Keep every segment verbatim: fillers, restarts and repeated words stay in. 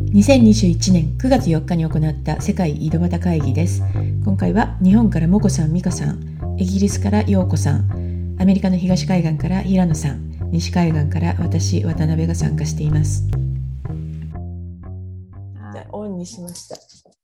にせんにじゅういちねんくがつよっかに行った世界井戸端会議です。今回は日本からもこさん、みかさん、イギリスからようこさん、アメリカの東海岸から平野さん、西海岸から私、渡辺が参加しています。じゃあオンにしました。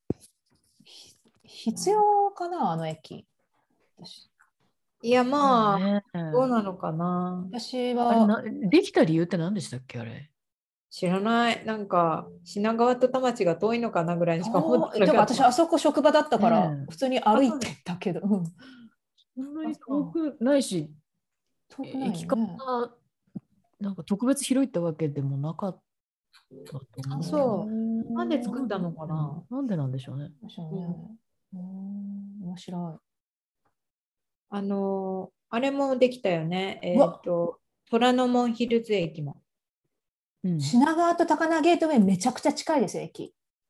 必要かな、あの駅。 いや、まあ、ね、どうなのかな。 私はできた理由って何でしたっけ、あれ。 知らない。なんか品川と田町が遠いのかなぐらいしか思ってなかった。 でも私あそこ職場だったから、ね、普通に歩いてたけど、うん、 そんなに遠くないし、遠くないね、駅からなんか特別広いってわけでもなかったと思う。 そう。なんで作ったのかな。 なんでなんでしょうね。 うん、面白い。 あのあれもできたよね。えっ、ー、と虎ノ門ヒルズ駅も。 うん、品川と高輪ゲートウェイめちゃくちゃ近いですよ、駅。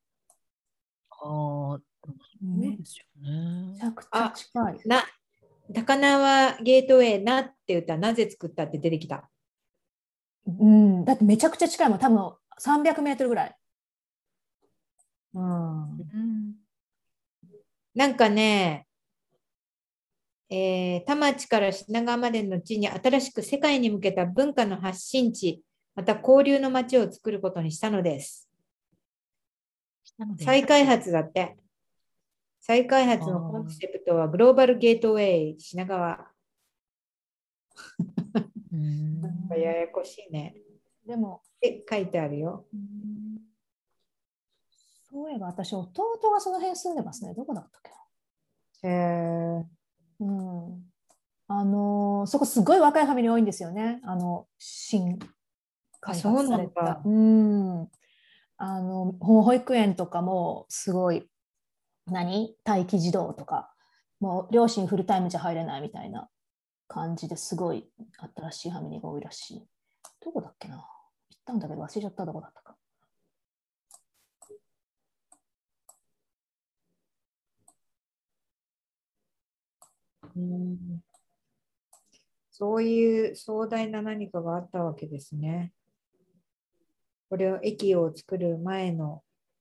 ああ、そうですよね。 めちゃくちゃ近い。 な、高輪ゲートウェイなって歌、なぜ作ったって出てきた。 うん、だってめちゃくちゃ近いもん、多分さんびゃくメートルぐらい。 うん。うん、なんかね、えー、田町から品川までの地に新しく世界に向けた文化の発信地、また交流の街を作ることにしたのです。再開発だって。再開発のコンセプトはグローバルゲートウェイ品川。なんかややこしいね。 でも、 って書いてあるよ。 そういえば私、弟がその辺住んでますね。どこだったっけな。へえ。うん。あのー、そこすごい若いファミリー多いんですよね。あの、新開発された。うん。あの、保育園とかもすごい、何待機児童とか、もう両親フルタイムじゃ入れないみたいな感じですごい新しいファミリーが多いらしい。どこだっけな。行ったんだけど忘れちゃったどこだったか。 うん、そういう壮大な何かがあったわけですね。これを駅を作る前の。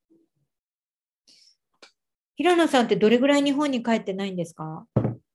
平野さんってどれぐらい日本に帰ってないんですか？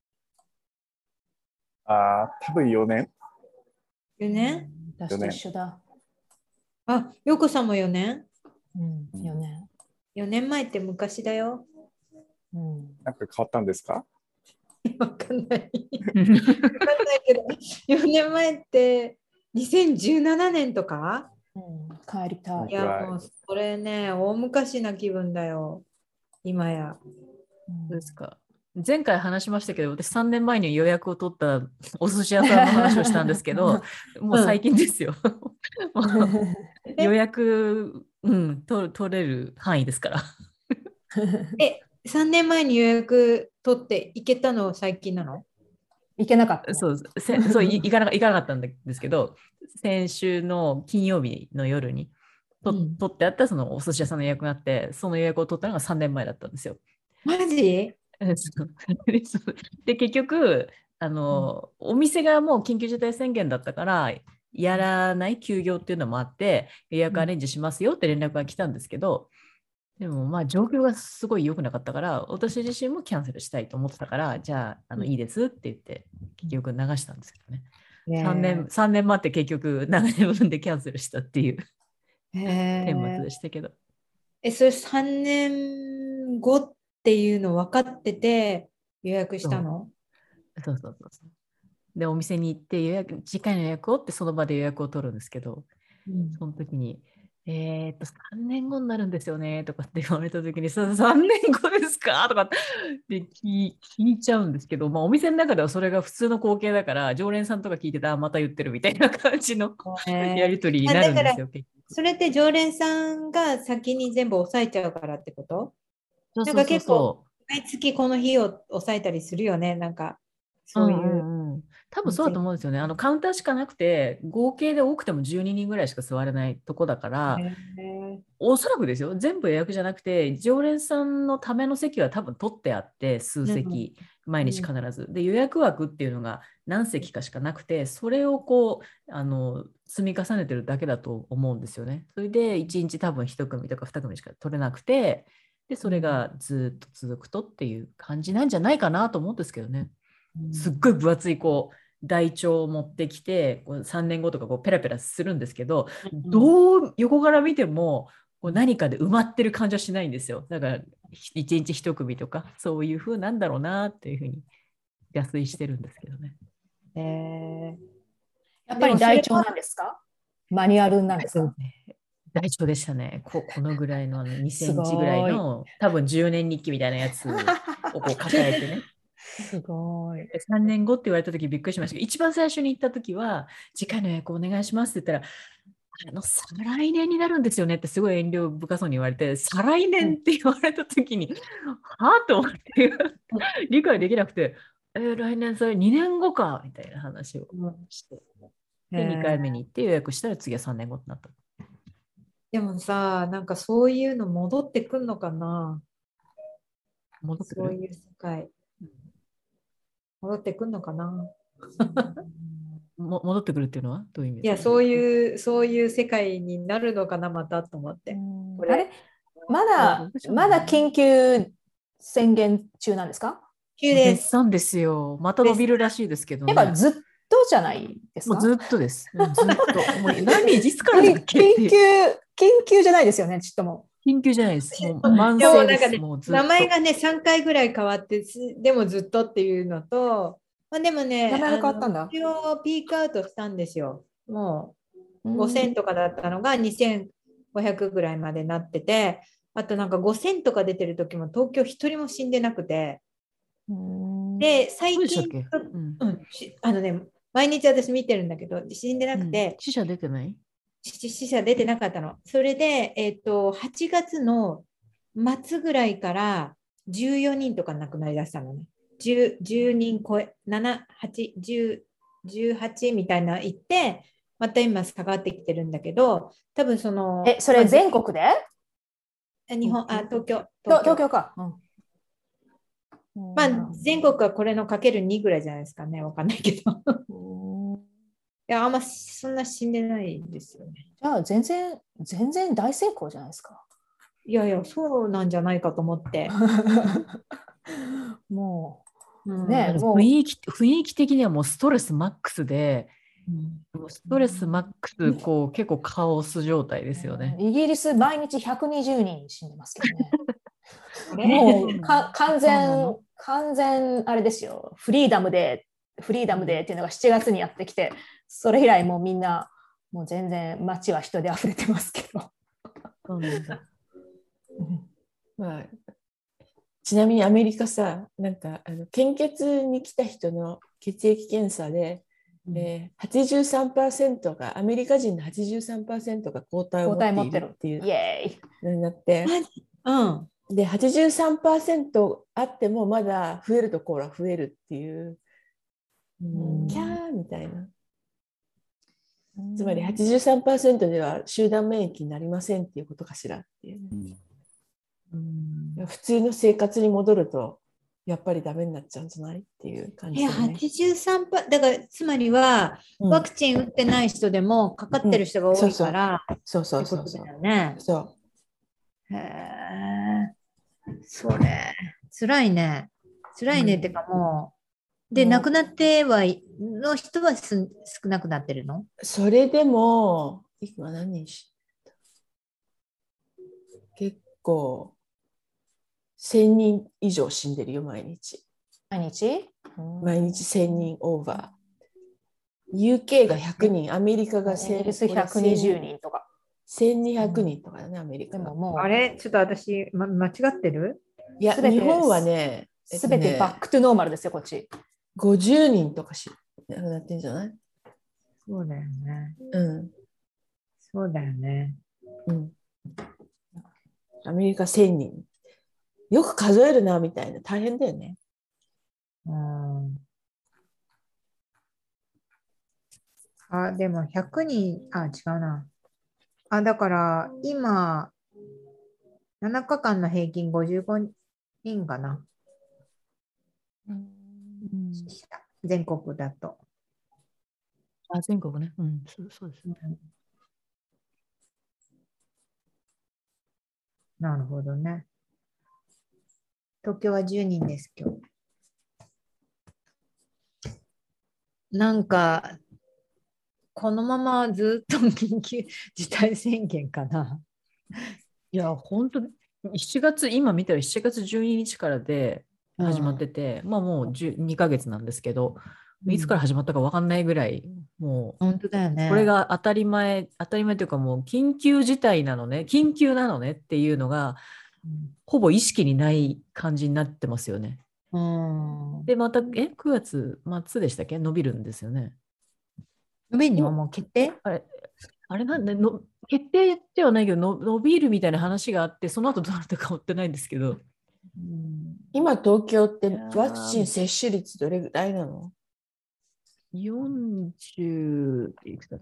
ああ、多分よねん。 よねん？ 私と一緒だ。 あ、ようこさんもよねん？ うん、よねん。 よねんまえって昔だよ。 うん、 なんか変わったんですか？ わかんない。わかんないけど、よねんまえってにせんじゅうななねんとか？ うん、帰りたい。 いや、もうそれね、大昔な気分だよ。今や。 そうですか。前回話しましたけど、私さんねんまえに予約を取ったお寿司屋さんの話をしたんですけど、もう最近ですよ。予約、うん、取, 取れる範囲ですから。 え、さんねんまえに予約取って行けたの最近なの？ 行けなかった、ね。 そうせそう行かな行かなかったんですけど、先週の金曜日の夜にと、うん、取ってあったそのお寿司屋さんの予約があって、その予約を取ったのがさんねんまえだったんですよ。 マジ？ で結局あの、うん、お店がもう緊急事態宣言だったからやらない休業っていうのもあって予約アレンジしますよって連絡が来たんですけど、でもまあ状況がすごい良くなかったから私自身もキャンセルしたいと思ってたから、じゃあ、あのいいですって言って結局流したんですけどね、ねさんねんさんねん待って結局ななねんぶんでキャンセルしたっていう顛末でしたけど。 え、それさんねんごっていうの分かってて予約したの？ そうそうそうそう。でお店に行って予約次回の予約をってその場で予約を取るんですけど、うん、その時にえー、っとさんねんごになるんですよねとかって言われた時にさんねんごですかとかって聞いちゃうんですけど、まあ、お店の中ではそれが普通の光景だから常連さんとか聞いてたらまた言ってるみたいな感じの、えー、やり取りになるんですよ。 それって常連さんが先に全部抑えちゃうからってこと？ そうそうそうそう、 なんか結構毎月この日を抑えたりするよね、なんかそういう、うんうんうん、多分そうだと思うんですよね。あのカウンターしかなくて合計で多くてもじゅうににんぐらいしか座れないとこだから、 ーおそらくですよ、全部予約じゃなくて、常連さんのための席は多分取ってあって、数席、毎日必ず。で、予約枠っていうのが何席かしかなくて、それをこう、あの、積み重ねてるだけだと思うんですよね。それで、いちにち多分いち組とかに組しか取れなくて、で、それがずっと続くとっていう感じなんじゃないかなと思うんですけどね。すっごい分厚い、こう、台帳を持ってきて、こうさんねんごとかこうペラペラするんですけど、どう横から見ても、こう何かで埋まってる感じはしないんですよ。だからいちにちいち組とかそういう風なんだろうなっていう風に安推してるんですけどね。 えー、やっぱり台帳なんですか？マニュアルなんですか？ 台帳でしたね。ここのぐらいのあのにセンチぐらいの多分じゅうねん日記みたいなやつをこう抱えてね。 すごい。 さんねんごって言われた時びっくりしましたけど、一番最初に行った時は次回の予約お願いしますって言ったら、あの再来年になるんですよねってすごい遠慮深そうに言われて、再来年って言われた時に、うん、はぁと思って理解できなくて、えー、来年それにねんごかみたいな話をして、うん、でにかいめに行って予約したら次はさんねんごってなった。 でもさ、なんかそういうの戻ってくんのかな？ 戻ってくる？ そういう世界。戻ってくんのかな？ も戻ってくるっていうのはどういう意味ですか？ いや、そういう、そういう世界になるのかな、またと思って。 これあれまだ、まだ緊急宣言中なんですか？ 急です。 絶賛ですよ。また伸びるらしいですけどね。 やっぱずっとじゃないですか？ もうずっとです。ずっと。もう何いつからだっけ？ 緊急、緊急じゃないですよね、ちっとも。 緊急じゃないです。もう慢性です。 でもうずっと名前がね、さんかいぐらい変わって、でもずっとっていうのと、まあ、でもね、 名前が変わったんだ。 一応ピークアウトしたんですよ。もうごせんとかだったのがにせんごひゃくぐらいまでなってて、あとなんかごせんとか出てる時も東京一人も死んでなくて、で、最近、うんうん、あのね、毎日私見てるんだけど、死んでなくて、 うん、死者出てない？ 死者出てなかったの。それで、えっと、はちがつの末ぐらいからじゅうよにんとか亡くなりだしたのね。じゅう, じゅうにん超え、なな、はち、じゅう、じゅうはちみたいな言って、また今下がってきてるんだけど、多分その。 え、それ全国で？ 日本、あ、東京。 東京、東京か。 うん、まあ、全国はこれのかけるにぐらいじゃないですかね。わかんないけど。いや、あんまそんな死んでないですよね。 じゃあ、全然、全然大成功じゃないですか。 いやいや、そうなんじゃないかと思って。 もう、 うん、 ね、もう雰囲気、雰囲気的にはもうストレスマックスで、うん、ストレスマックス、こう、結構カオス状態ですよね。 イギリス、毎日ひゃくにじゅうにん死んでますけどね。もうか完全、完全、あれですよ、フリーダムで、フリーダムでっていうのがしちがつにやってきて、それ以来もうみんな、もう全然街は人で溢れてますけど。 そうなんだ。 まあ、ちなみにアメリカさ、なんかあの献血に来た人の血液検査で、うんえー、はちじゅうさんパーセントがアメリカ人の はちじゅうさんパーセント が抗体を持っているっていうのになって、 うん、 で はちじゅうさんパーセント あってもまだ増えるところは増えるっていう、うん、キャーみたいな。つまり はちじゅうさんパーセント では集団免疫になりませんっていうことかしらっていう、ねうん、普通の生活に戻るとやっぱりダメになっちゃうんじゃないっていう感じだね。 はちじゅうさんパーセント だからつまりは、うん、ワクチン打ってない人でもかかってる人が多いから、 うん、そうそうそうそうだよね。 そうへえ、それ辛いね辛いね、うん、ってかもうで、亡くなってはの人は少なくなってるの？ それでも今何人し結構せんにん以上死んでるよ毎日。 毎日？ 毎日せんにんオーバー。ユーケー がひゃくにん、アメリカがイギリスひゃくにじゅうにんとか。 せんにひゃくにんとかだね、アメリカは。 でももうあれちょっと私、ま、間違ってる？ いや、日本はね、 すべてバックトゥノーマルですよ、こっち。 ごじゅうにんとかしなくなってんじゃない？ そうだよね。 うん。 そうだよね。 うん。アメリカせんにん。よく数えるな、みたいな。大変だよね。 うん。あ、でもひゃくにん、あ、違うな。 あ、だから今、ななかかんの平均ごじゅうごにんかな。全国だと。 あ、全国ね。うん、そうそうですね。 なるほどね。東京はじゅうにんです、今日。なんか、このままずっと緊急事態宣言かな。 いや、本当しちがつ、今見たらしちがつじゅうににちからで始まってて、まあもうじゅうにかげつなんですけど、いつから始まったか分かんないぐらい、もう、 本当だよね。 これが当たり前、当たり前というかもう緊急事態なのね、緊急なのねっていうのが、ほぼ意識にない感じになってますよね。 うん。 で、また、え、くがつ末でしたっけ伸びるんですよね。 伸びるにはもう決定？ あれ、あれなんでの、決定ではないけどの、伸びるみたいな話があって、その後どうなったか追ってないんですけど。 うん、 今東京っていやーワクチン接種率どれぐらいなの？ よんじゅういくつだ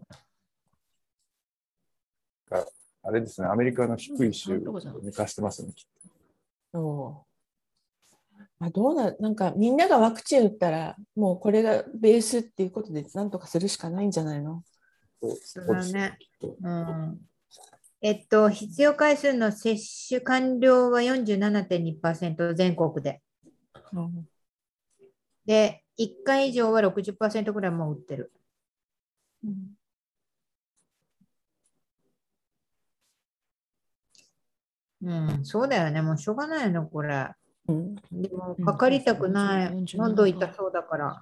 ったあれですね、アメリカの低い州どこじゃんを抜かしてますね。きっそうあどうな、なんかみんながワクチン打ったらもうこれがベースっていうことで何とかするしかないんじゃないの？ とそうだね。 きっとうん。えっと、必要回数の接種完了は よんじゅうななてんにパーセント 全国で。 うんで、いっかい以上は ろくじゅっパーセント ぐらいもう打ってる。 うんうん、そうだよね。もうしょうがないよね、これ。 うんでも、 うんかかりたくない。 よんじゅうなな喉痛そうだから。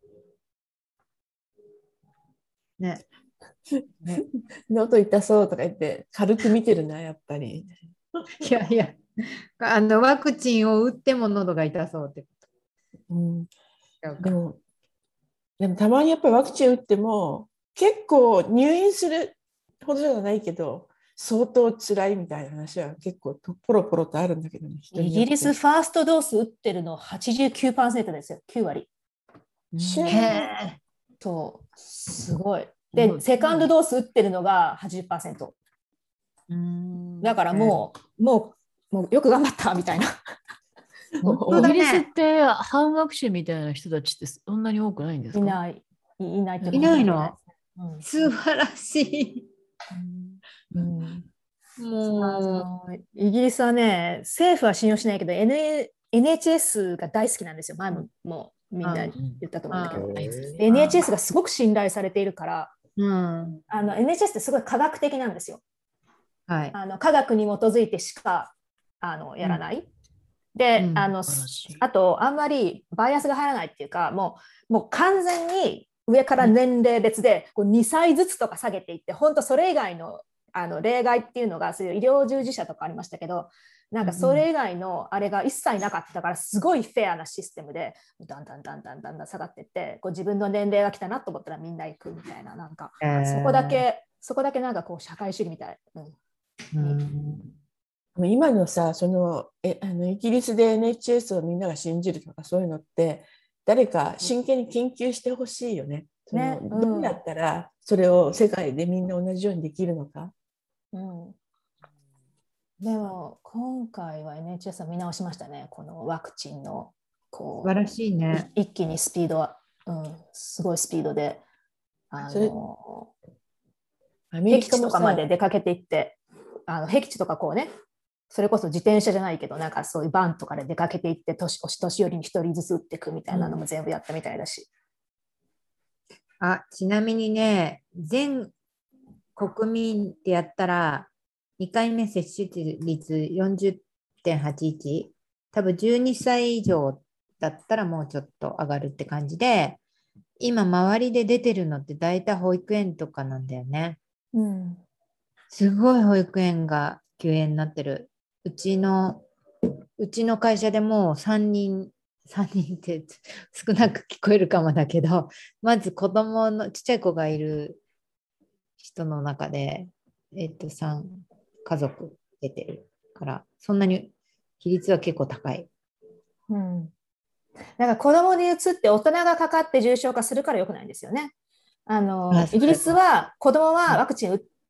ね。 ね喉痛そうとか言って軽く見てるなやっぱり。 いやいや、あの、ワクチンを打っても喉が痛そうってこうんと。 でも、でもたまにやっぱりワクチン打っても結構入院するほどじゃないけど相当辛いみたいな話は結構ポロポロとあるんだけどね。人イによってギリスファーストドース打ってるのはちじゅうきゅうパーセントですよ。きゅう割。 シェーへえ。 そう、すごい。で、 うんセカンドドース打ってるのがはちじゅっパーセント。 うんだからもう、もう、もうよく頑張ったみたいな。 本当だイギリスっね。 て反ワクチンみたいな人たちってそんなに多くないんですか？ いない、いいないっていないの？ うん素晴らしい。 うんあものイギリスはね、政府は信用しないけど、N、エヌエイチエス が大好きなんですよ。前ももうみんな言ったと思うんだけど。 うんでへーエヌエイチエス がすごく信頼されているから、 う、うん。 あの エヌエイチエス ってすごい科学的なんですよ。 はい。 あの科学に基づいてしかあのやらない。で、 うんあの素晴らしいあとあんまりバイアスが入らないっていうか、もうもう完全に上から年齢別でこうにさいずつとか下げていって、本当それ以外のあの例外っていうのがそういう医療従事者とかありましたけど、なんかそれ以外のあれが一切なかったから、すごいフェアなシステムでだんだんだんだんだんだん下がっていって、こう自分の年齢が来たなと思ったらみんな行くみたいな、なんか、 えーそこだけそこだけなんかこう社会主義みたい、うん、 うん、 今のさ、そのえあのイギリスで エヌエイチエス をみんなが信じるとかそういうのって誰か真剣に研究してほしいよね。そのねうんどうやったらそれを世界でみんな同じようにできるのか。 うん、でも今回は エヌエイチエス は見直しましたね。このワクチンのこ素晴らしいね。 う一気にスピードは、うん、すごいスピードであそれのアメリ僻カもさ地とかまで出かけていって、あの僻地とかこうね、それこそ自転車じゃないけど、なんかそういうバンとかで出かけていって、年お年寄りに一人ずつ打っていくみたいなのも全部やったみたいだし。 あ、ちなみにね、全国民でやったら、にかいめ接種率 よんじゅってんはちいち、多分じゅうにさい以上だったらもうちょっと上がるって感じで、今周りで出てるのって大体保育園とかなんだよね。 うん、 すごい保育園が休園になってる。うちの、うちの会社でもうさんにん、さんにんって少なく聞こえるかもだけど、まず子供のちっちゃい子がいる人の中で、えっと、さん家族出てるから、そんなに比率は結構高い。 うん、だから子供に移って大人がかかって重症化するから良くないんですよね。あのあそうイギリスは子供はワクチン打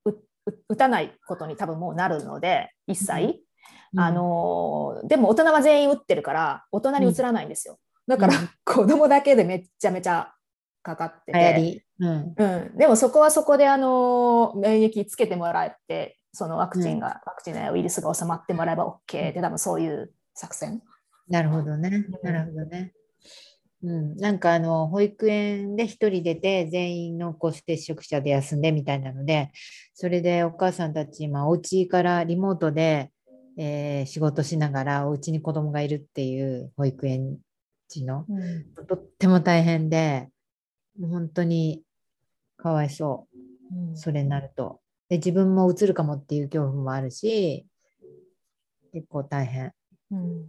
打たないことに多分もうなるので、一切。 うんあのでも大人は全員打ってるから大人に移らないんですよ。だから、 うん、 子供だけでめっちゃめちゃかかってて、 流行り。うんうん、でもそこはそこであの免疫つけてもらえて、そのワクチンが、ワクチンやウイルスが収まってもらえば OK で、多分そういう作戦。 なるほどね。なるほどね。うん、なんかあの保育園でひとり出て全員濃厚接触者で休んでみたいなので、それでお母さんたち今お家からリモートで、えー仕事しながらお家に子供がいるっていう保育園児の、 うんとっても大変で、もう本当にかわいそう、 うんそれになると。で、自分もうつるかもっていう恐怖もあるし、結構大変うん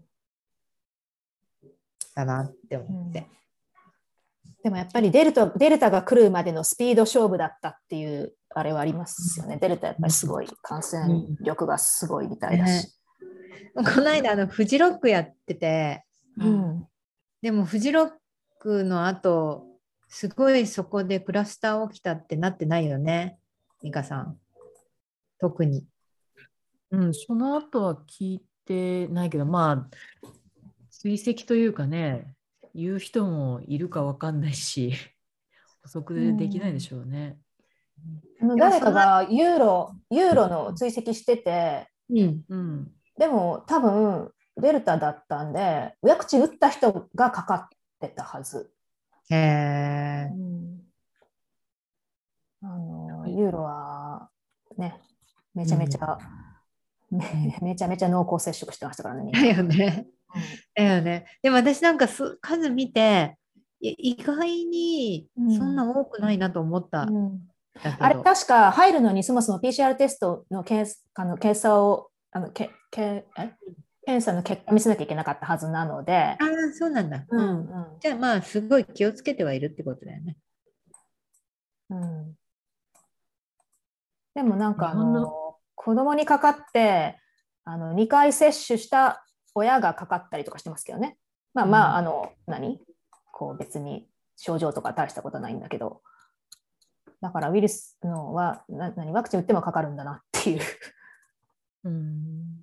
だなって思って。 でもやっぱりデルタ、デルタが来るまでのスピード勝負だったっていうあれはありますよね。デルタやっぱりすごい感染力がすごいみたいだし。 この間あのフジロックやってて、 うんでもフジロックの後、すごいそこでクラスター起きたってなってないよね、ミカさん。特に。 うん、その後は聞いてないけど、まあ、追跡というかね、言う人もいるかわかんないし、補足できないでしょうね。 あの誰かがユーロ、ユーロの追跡してて、 うん。 うん。 でも多分デルタだったんで、ワクチン打った人がかかってたはず。 へえ。 うんあのユーロはね、めちゃめちゃ、めめちゃめちゃ濃厚接触してましたからね、みんだな。 よね。だよね。でも私なんかす数見て、い意外にそんな多くないなと思った。 うんだけどあれ、確か入るのにそもそも ピーシーアール テストの検あの検査をあのけけえ検査の結果見せなきゃいけなかったはずなので、 ああ、そうなんだ。 ううんん。 うんじゃあまあ、すごい気をつけてはいるってことだよね。 うんでもなんかあ日本のの子供にかかってあのにかい接種した親がかかったりとかしてますけどね。まあまあ、あの何こう別に症状とか大したことないんだけど、だからウイルスのはな何ワクチン打ってもかかるんだなっていう。 うん。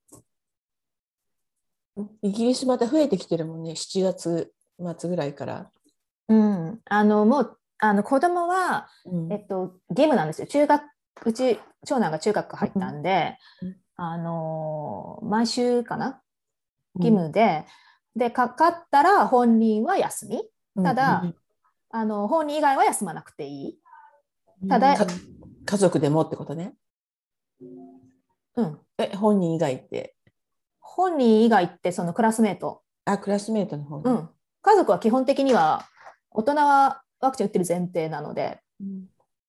イギリスまた増えてきてるもんね、しちがつ末ぐらいから。 うん、あのもうあの子供は、 うんえっと、義務なんですよ。中学うち長男が中学入ったんで、 うんあの毎週かな義務で、でかかったら本人は休み。ただ、 うんあの本人以外は休まなくていい。ただ、 か家族でもってことね。 うん、 え、本人以外って。 本人以外ってそのクラスメート、 あ、クラスメートの方ね。 うん、家族は基本的には大人はワクチン打ってる前提なので、 うん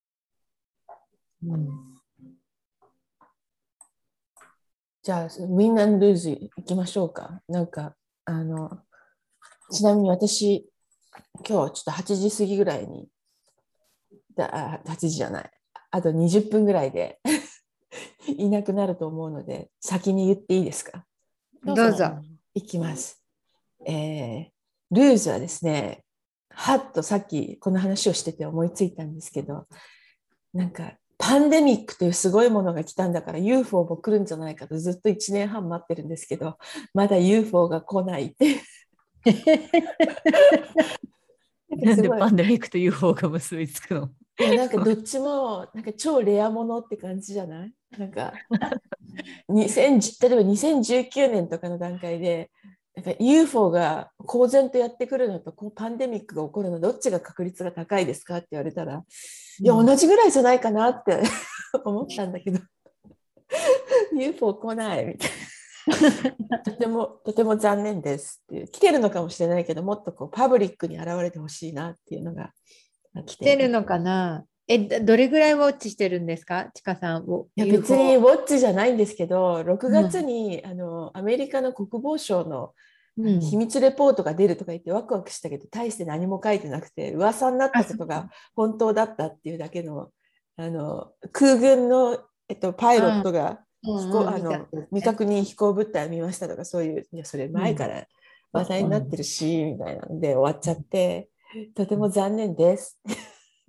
うんじゃあ、ウィン・アンド・ルーズ行きましょうか。なんか、あの、ちなみに私、今日ちょっとはちじ過ぎぐらいに、だあはちじじゃない、あとにじゅっぷんぐらいでいなくなると思うので、先に言っていいですか？ どうぞ。 いきます。えー、ルーズはですね、はっとさっきこの話をしてて思いついたんですけど、なんかパンデミックというすごいものが来たんだから ユーフォー も来るんじゃないかとずっといちねんはん待ってるんですけど、まだ ユーフォー が来ないってなんでパンデミックと ユーフォー が結びつくの？ いやなんかどっちもなんか超レアものって感じじゃない？なんかにせん例えばにせんじゅうきゅうねんとかの段階でなんか ユーフォー が公然とやってくるのとこうパンデミックが起こるのどっちが確率が高いですかって言われたら、いや同じぐらいじゃないかなって思ったんだけどユーフォー 来ないみたいなとてもとても残念ですっていう、来てるのかもしれないけどもっとこうパブリックに現れてほしいなっていうのが来来てるのかな。え、どれぐらいウォッチしてるんですか、ちかさんを。 いや別にウォッチじゃないんですけど、ろくがつに、うん、あのアメリカの国防省の秘密レポートが出るとか言ってワクワクしたけど、大して何も書いてなくて噂になったことが本当だったっていうだけの、あの空軍の、えっと、パイロットが飛行、あの未確認飛行物体を見ましたとかそういう、いやそれ前から話題になってるし、みたいなので終わっちゃって、とても残念です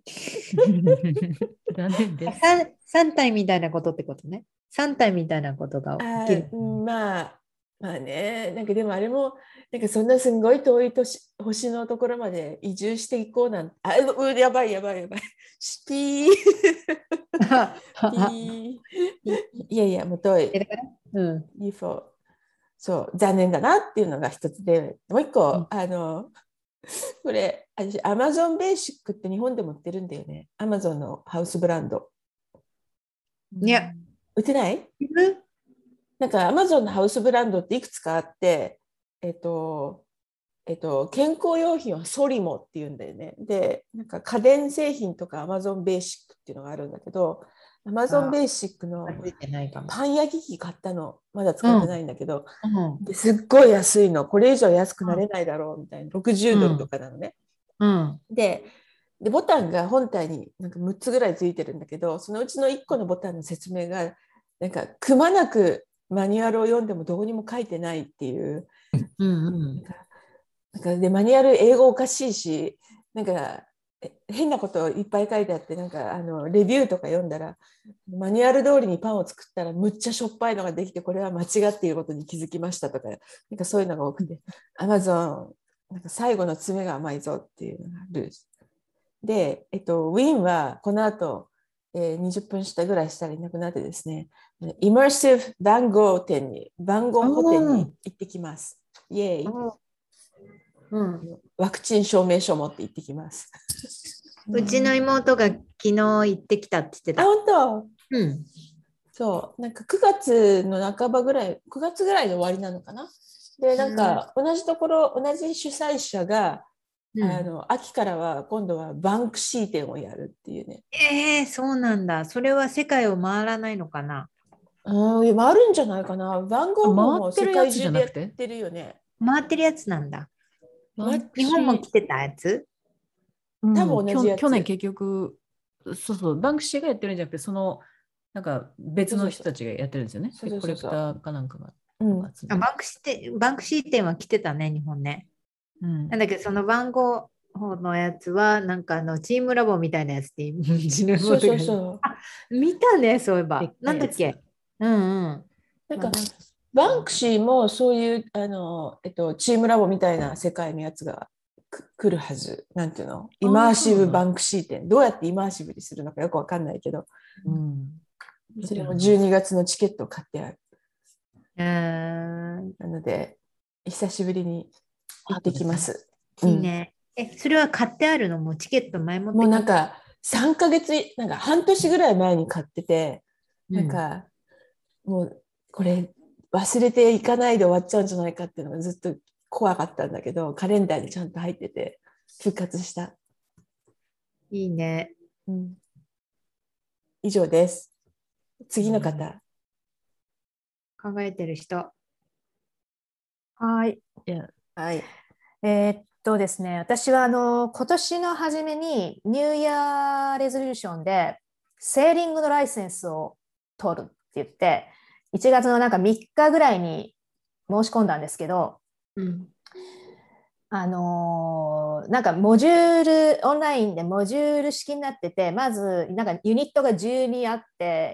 残念です。 さん体みたいなことってことね。さん体みたいなことがあ起きる。 ーまあまあね、なんかでもあれもなんかそんなすんごい遠い都市星のところまで移住していこうなんて、あうやばいやばいやばいピーピーいやいやもう遠いえだからうん。 ユーフォー そう残念だなっていうのが一つで、もう一個、 うんあのこれ私アマゾンベーシックって日本でも売ってるんだよね。アマゾンのハウスブランドいや、 売ってない？なんかアマゾンのハウスブランドっていくつかあって、えっとえっと、健康用品はソリモっていうんだよね。で、なんか家電製品とかアマゾンベーシックっていうのがあるんだけど、アマゾンベーシックのついてないかも。 パン焼き器買ったの。まだ使ってないんだけど、 うん。 ですっごい安いの。これ以上安くなれないだろうみたいな。ろくじゅうドルとかなのね。 うん。 で、でボタンが本体になんかむっつぐらいついてるんだけど、そのうちのいっこのボタンの説明がなんかくまなくマニュアルを読んでもどこにも書いてないっていう。 うんうんなんかでマニュアル英語おかしいし、なんか変なこといっぱい書いてあって、なんかあのレビューとか読んだらマニュアル通りにパンを作ったらむっちゃしょっぱいのができて、これは間違っていることに気づきましたとか、なんかそういうのが多くて、アマゾンなんか最後の詰めが甘いぞっていうのがある。で、えっと、ウィンはこの後、えー、にじゅっぷんしたぐらいしたらいなくなってですね、イマーシブ番号店に、番号補店に行ってきます。イエーイ。 うん、 ワクチン証明書を持って行ってきます。 うちの妹が昨日行ってきたって言ってた。 あ、本当？ うん。 そう、なんかくがつの半ばぐらい、くがつぐらいで終わりなのかな。で、なんか同じところ、同じ主催者が、うん、あの秋からは今度はバンクシー展をやるっていうね。 えー、そうなんだ。それは世界を回らないのかな。 うん、回るんじゃないかな。番号も世界中でやってるよね。 回ってるやつなんだ。日本も来てたやつ？ 多分同じやつ。 去年結局、そうそう、バンクシーがやってるんじゃなくて、その、なんか別の人たちがやってるんですよね。そうそうそう、コレクターかなんかが。 うん、あバンクシーバンクシー店は来てたね、日本ね。うん、なんだけど、その番号のやつは、なんかあのチームラボみたいなやつで、 そうそうそう。 あ、見たね、そういえば。なんだっけ。うんうん。 なんか、バンクシーもそういうあの、えっと、チームラボみたいな世界のやつが来るはず。なんていうの？イマーシブバンクシー展。どうやってイマーシブにするのかよくわかんないけど、うん、それもじゅうにがつのチケットを買ってある。 えー、 なので、久しぶりに行ってきます。 いいね。うん、え、それは買ってあるの？もうチケット前もって。 もうなんかさんかげつ、なんか半年ぐらい前に買ってて、うん、なんかもうこれ忘れていかないで終わっちゃうんじゃないかっていうのがずっと怖かったんだけど、カレンダーにちゃんと入ってて復活した。 いいね。 うん、以上です。次の方。 うん、考えてる人。 はい。 はい。 えー、っとですね、私はあの今年の初めにニューイヤーレゾリューションでセーリングのライセンスを取るって言って、いちがつのなんかみっかぐらいに申し込んだんですけど、うん、あのー、なんかモジュール、オンラインでモジュール式になってて、まずなんかユニットがじゅうにあって、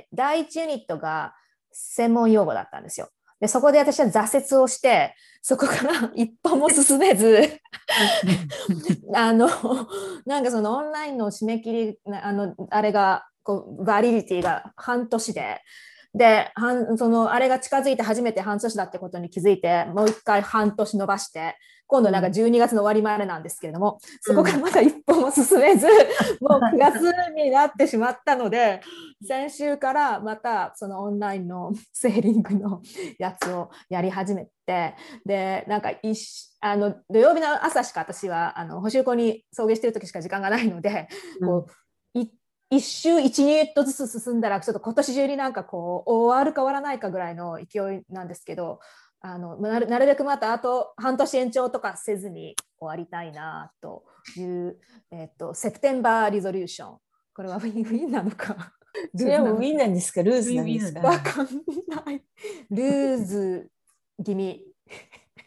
だいいちユニットが専門用語だったんですよ。でそこで私は挫折をして、そこから一歩も進めずあのなんかそのオンラインの締め切り、あのあれがこうバリディティが半年で、でそのあれが近づいて初めて半年だってことに気づいて、もう一回半年伸ばして、今度なんかじゅうにがつの終わりまでなんですけれども、そこからまた一歩も進めず、うん、もうくがつになってしまったので、先週からまたそのオンラインのセーリングのやつをやり始めて、でなんかいあの土曜日の朝しか私はあの補習校に送迎してる時しか時間がないので、うん、こうい一周いちユニットずつ進んだら、ちょっと今年中になんかこう終わるか終わらないかぐらいの勢いなんですけど、あのなる、なるべくまたあと半年延長とかせずに終わりたいなという、えっと、セプテンバーリゾリューション。これはウィンウィンなのか。 それはウィンなんですか、ルーズなんですか。 わかんない。ルーズ気味。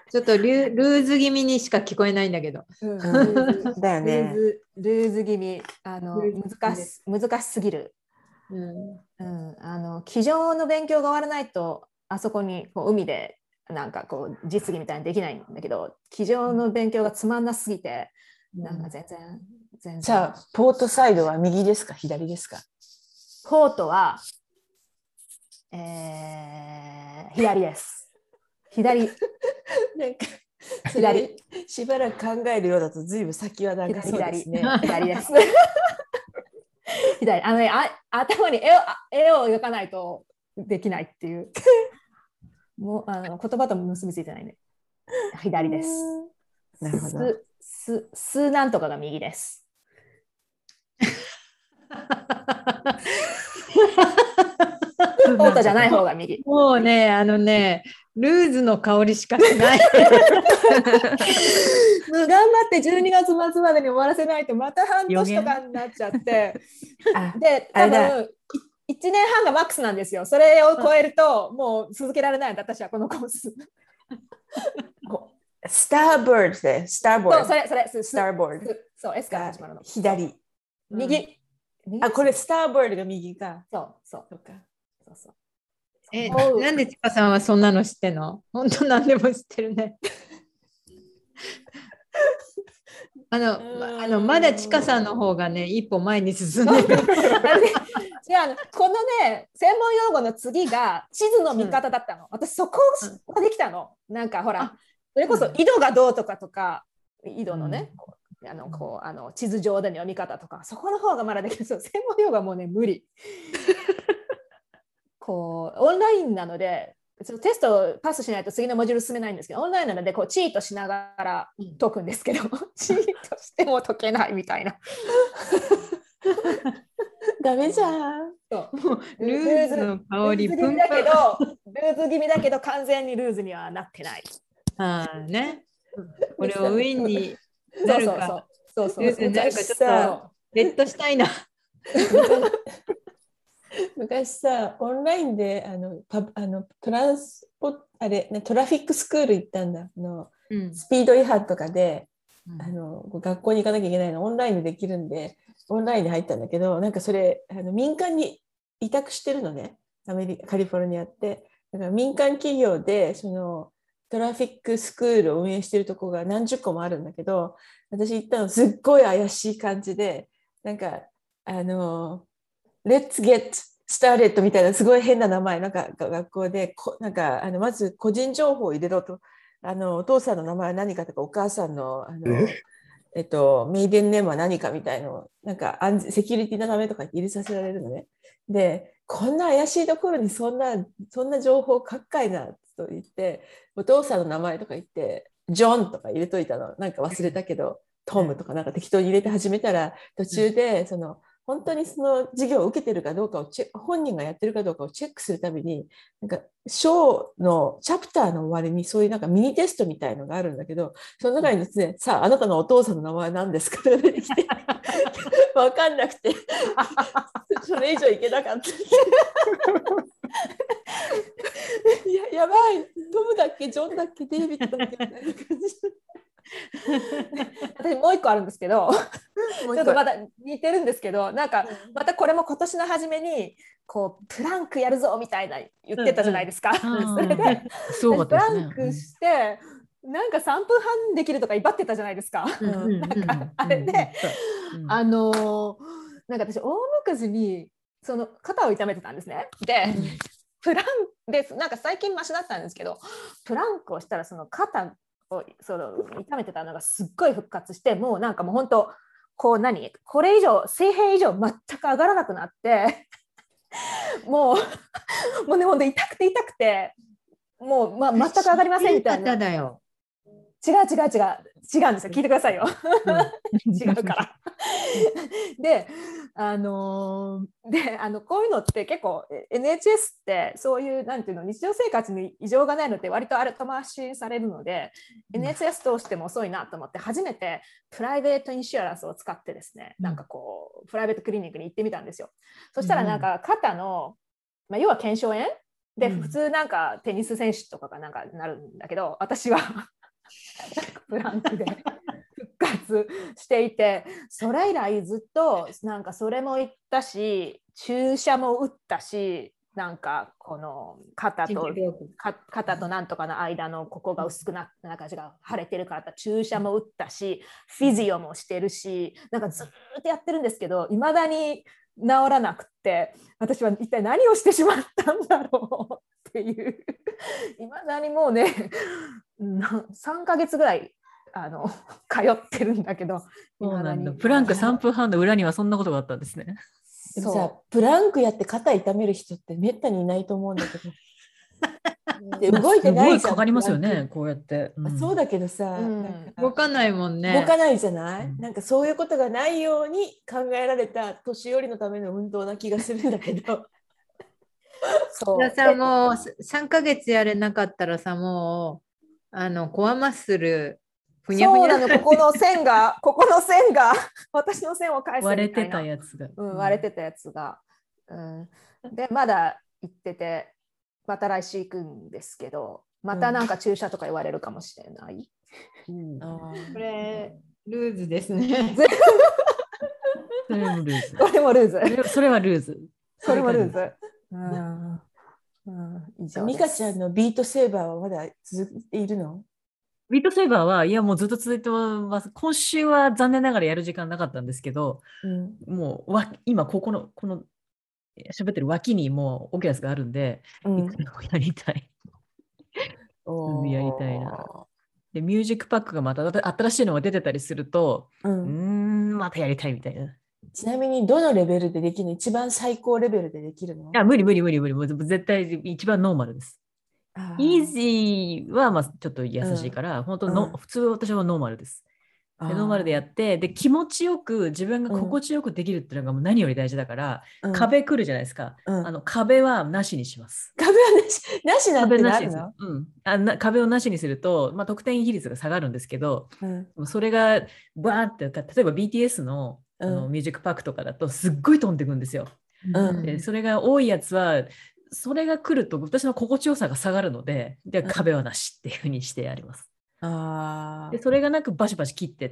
ちょっとルールーズ気味にしか聞こえないんだけど。 うんだよルーね。 ズルーズ気味あのルーズ難し難しすぎる、 うんうん、あの机上の勉強が終わらないとあそこにこう海でなんかこう実技みたいにできないんだけど、机上の勉強がつまんなすぎて、なんか全然全然。 じゃあポートサイドは右ですか左ですか？ ポートは、えー、左です。左。 なんかそ左れしばらく考えるようだとずいぶん先は長そうですね。 左左です。左。あのね、あ頭に絵を絵を描かないとできないっていう。もうあの言葉と結びついてないね。左です。 なるほど。 す、す、すなんとかが右です。ポートじゃない方が右。 もうね、あのね、ルーズの香りしかしない。 もう頑張ってじゅうにがつ末までに終わらせないとまた半年とかになっちゃって。 あで、多分いちねんはんがマックスなんですよ。それを超えるともう続けられないんだ、私はこのコース。 スターボードで、スターボード。 そう、それ、それ、 スターボード。 そう、S から始まるの。 左。 右。 あ、これスターボードが右か。 そう、そう。 そうか。 そうそう。 え、なんでちかさんはそんなの知ってんの？本当何でも知ってるね。あの、あのまだちかさんの方がね、一歩前に進んでる。 違う、このね、専門用語の次が地図の見方だったの。私、そこができたの。なんかほら、それこそ緯度がどうとかとか、緯度のね、あのこうあの地図上での読み方とか、そこの方がまだできる。そう、専門用語はもうね、無理。こうオンラインなので、ちょっとテストをパスしないと次のモジュール進めないんですけど、オンラインなのでこうチートしながら解くんですけど、チートしても解けないみたいな。 ダメじゃん。 そうルーズの香り、 ルーズ気味だけど、ルーズ気味だけど完全にルーズにはなってない。 ああね。これをウィンになるか、 そうそうそう。 ルーズになるかちょっとレッドしたいな。 昔さ、オンラインであのパあのトランスポあれ、ね、トラフィックスクール行ったんだ。あのうん、 スピード違反とかで、 うん、 あの学校に行かなきゃいけないのオンラインでできるんで、オンラインで入ったんだけど、なんかそれあの民間に委託してるのね、アメリカカリフォルニアって。だから民間企業でそのトラフィックスクールを運営してるとこが何十個もあるんだけど、私行ったのすっごい怪しい感じで、なんかあのLet's get started みたいなすごい変な名前、なんか学校でこなんかあのまず個人情報を入れろと、あのお父さんの名前は何かとかお母さんの、あのえっと、メイデンネームは何かみたいのなんか安全セキュリティのためとか入れさせられるのね。で、こんな怪しいところにそんなそんな情報かっかいなと言って、お父さんの名前とか言ってジョンとか入れといたの、なんか忘れたけどトムとかなんか適当に入れて始めたら、途中でその本当にその授業を受けてるかどうかをチェ本人がやってるかどうかをチェックするたびに、なんか章のチャプターの終わりにそういうなんかミニテストみたいのがあるんだけど、その中にですね、さああなたのお父さんの名前は何ですかとか出てきて分かんなくてそれ以上いけなかったや, やばい、トムだっけジョンだっけデイビッドだっけみたいな感じ私もう一個あるんですけどちょっとまだ似てるんですけど、なんかまたこれも今年の初めにこうプランクやるぞみたいな言ってたじゃないですか、うんうん、それで、 そう、 プランクしてなんかさんぷんはんできるとか威張ってたじゃないですか、うん、なんかあれで、うん、あのー、なんか私大昔にその肩を痛めてたんですね。で、うん、プランでなんか最近マシだったんですけど、プランクをしたらその肩をその痛めてたのがすっごい復活して、もうなんかもう本当こう何これ以上水平以上全く上がらなくなってもうもうねほんと痛くて痛くてもう、まあ、全く上がりませんみたいな。 だよ違う違う違う違うんですよ、聞いてくださいよ、うん、違うからであのー、であのこういうのって結構 エヌエイチエス ってそういうなんていうの日常生活に異常がないのって割と後回しされるので、うん、エヌエイチエス 通しても遅いなと思って初めてプライベートインシュアランスを使ってですね、うん、なんかこうプライベートクリニックに行ってみたんですよ。そしたらなんか肩の、まあ、要は腱鞘炎で、普通なんかテニス選手とかがなんかなるんだけど、私はプランクで復活していて、それ以来ずっとなんかそれも行ったし、注射も打ったし、なんかこの肩とか肩となんとかの間のここが薄くなった感じが腫れてるから注射も打ったし、フィジオもしてるし、なんかずっとやってるんですけど、いまだに治らなくて、私は一体何をしてしまったんだろうっていう、いまだにもうねさんかげつぐらいあの通ってるんだけど、 そうなんだ。プランクさんぷんはんの裏にはそんなことがあったんですね。 でもさ、プランクやって肩痛める人ってめったにいないと思うんだけど。で動いてないじゃん。 すごいかかりますよね、こうやって。 うん、そうだけどさ、 うん、 なんか動かないもんね。 動かないじゃない、 うん、 なんかそういうことがないように考えられた年寄りのための運動な気がするんだけど。 そうさ、もうさんかげつやれなかったらさ、もうあのコアマッスルふにゃふにゃ。そうなの、ここの線がここの線が私の線を返すみたいな。 割れてたやつが、 うん、割れてたやつが、うん、でまだ行ってて、また来週行くんですけど、またなんか注射とか言われるかもしれない、 うん、これルーズですね。 それもルーズ。 これもルーズ。 それはルーズ。 それもルーズ。うんうん、 ミカちゃんのビートセーバーはまだ続いているの？ ビートセーバーは、いやもうずっと続いてます。今週は残念ながらやる時間なかったんですけど、うん、もうわ今ここの、この喋ってる脇にもうオキュラスがあるんで、うん、いつでもやりたい。やりたいな。で、ミュージックパックがまた新しいのが出てたりすると、うん、うーんまたやりたいみたいな。 ちなみにどのレベルでできるの？一番最高レベルでできるの？いや無理無理無理無理。もう絶対一番ノーマルです。イージーはまあちょっと優しいから、うん、本当の、うん、普通私はノーマルです。でノーマルでやって、で気持ちよく自分が心地よくできるっていうのがもう何より大事だから、うん、壁来るじゃないですか、うん、あの壁はなしにします。 壁はなしなしなんてなるの？ うん、あな壁をなしにすると、まあ、得点比率が下がるんですけど、うん、それがバーって例えば ビーティーエス の, あのミュージックパックとかだとすっごい飛んでくんですよ。うん、でそれが多いやつはそれが来ると私の心地よさが下がるので、で壁はなしっていう風にしてあります。 あでそれがなくバシバシ切ってって、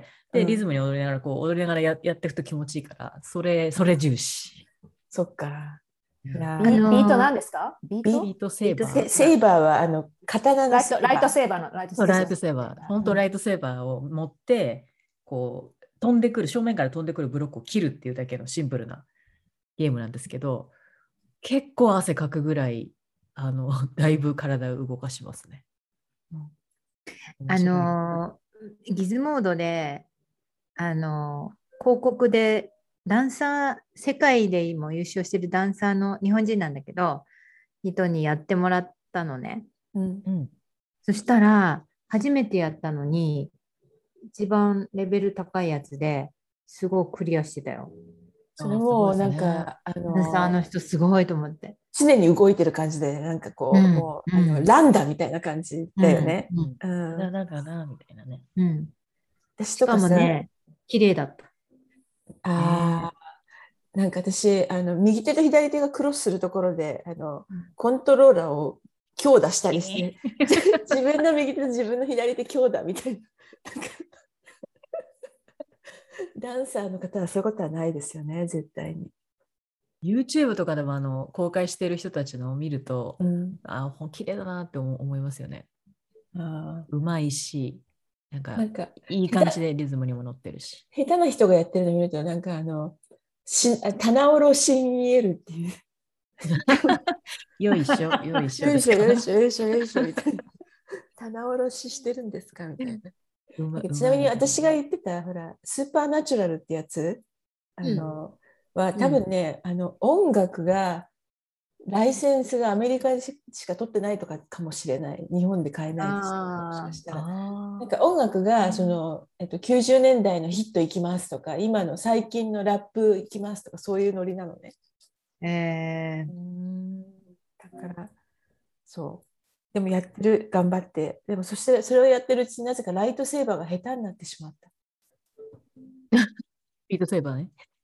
でリズムに踊りながらこう踊りながら や, やっていくと気持ちいいから、それそれ重視。 そっか。 いやビートなんですか？ ビートセーバー。 セーバーはあの刀のライト、ライトセーバーのライトセーバー。 ライトセーバー。本当ライトセーバーを持ってこう飛んでくる正面から飛んでくるブロックを切るっていうだけのシンプルなゲームなんですけど、結構汗かくぐらいあのだいぶ体を動かしますね。うん、 あのギズモードであの広告でダンサー、世界でも優勝してるダンサーの日本人なんだけど人にやってもらったのね、うんうん、そしたら初めてやったのに一番レベル高いやつですごいクリアしてたよ。 それもなんかあのあの人すごいと思って、 常に動いてる感じでなんかこう、うん、もうあの、うん、ランダみたいな感じだよね。 うんうんうん、なんかなみたいなね。 うん、私とかもね綺麗だった。 あー、なんか私あの右手と左手がクロスするところであのコントローラーを強打したりして、えー、自分の右手と自分の左手強打みたいな。ダンサーの方はそういうことはないですよね、絶対に。 YouTube とかでもあの公開している人たちのを見ると、うん、ああ、綺麗だなって思いますよね。あうまいし、なんか、なんかいい感じでリズムにも乗ってるし。 下手な人がやってるの見ると、なんかあの、し棚卸しに見えるっていう。 よいしょ、よいしょ。 よいしょ、よいしょ、よいしょ、よいしょ、みたいな。棚卸ししてるんですかみたいな。ちなみに私が言ってたほらスーパーナチュラルってやつあの、うん、は多分ね、うん、あの音楽がライセンスがアメリカでしか取ってないとかかもしれない。日本で買えないですもしかしたらなんか音楽がその、えっと、きゅうじゅうねんだいのヒットいきますとか今の最近のラップいきますとかそういうノリなのね。 えー、 うんだからそうでもやってる頑張ってでもそしてそれをやってるうちになぜかライトセーバーが下手になってしまった。 ビートセーバーね。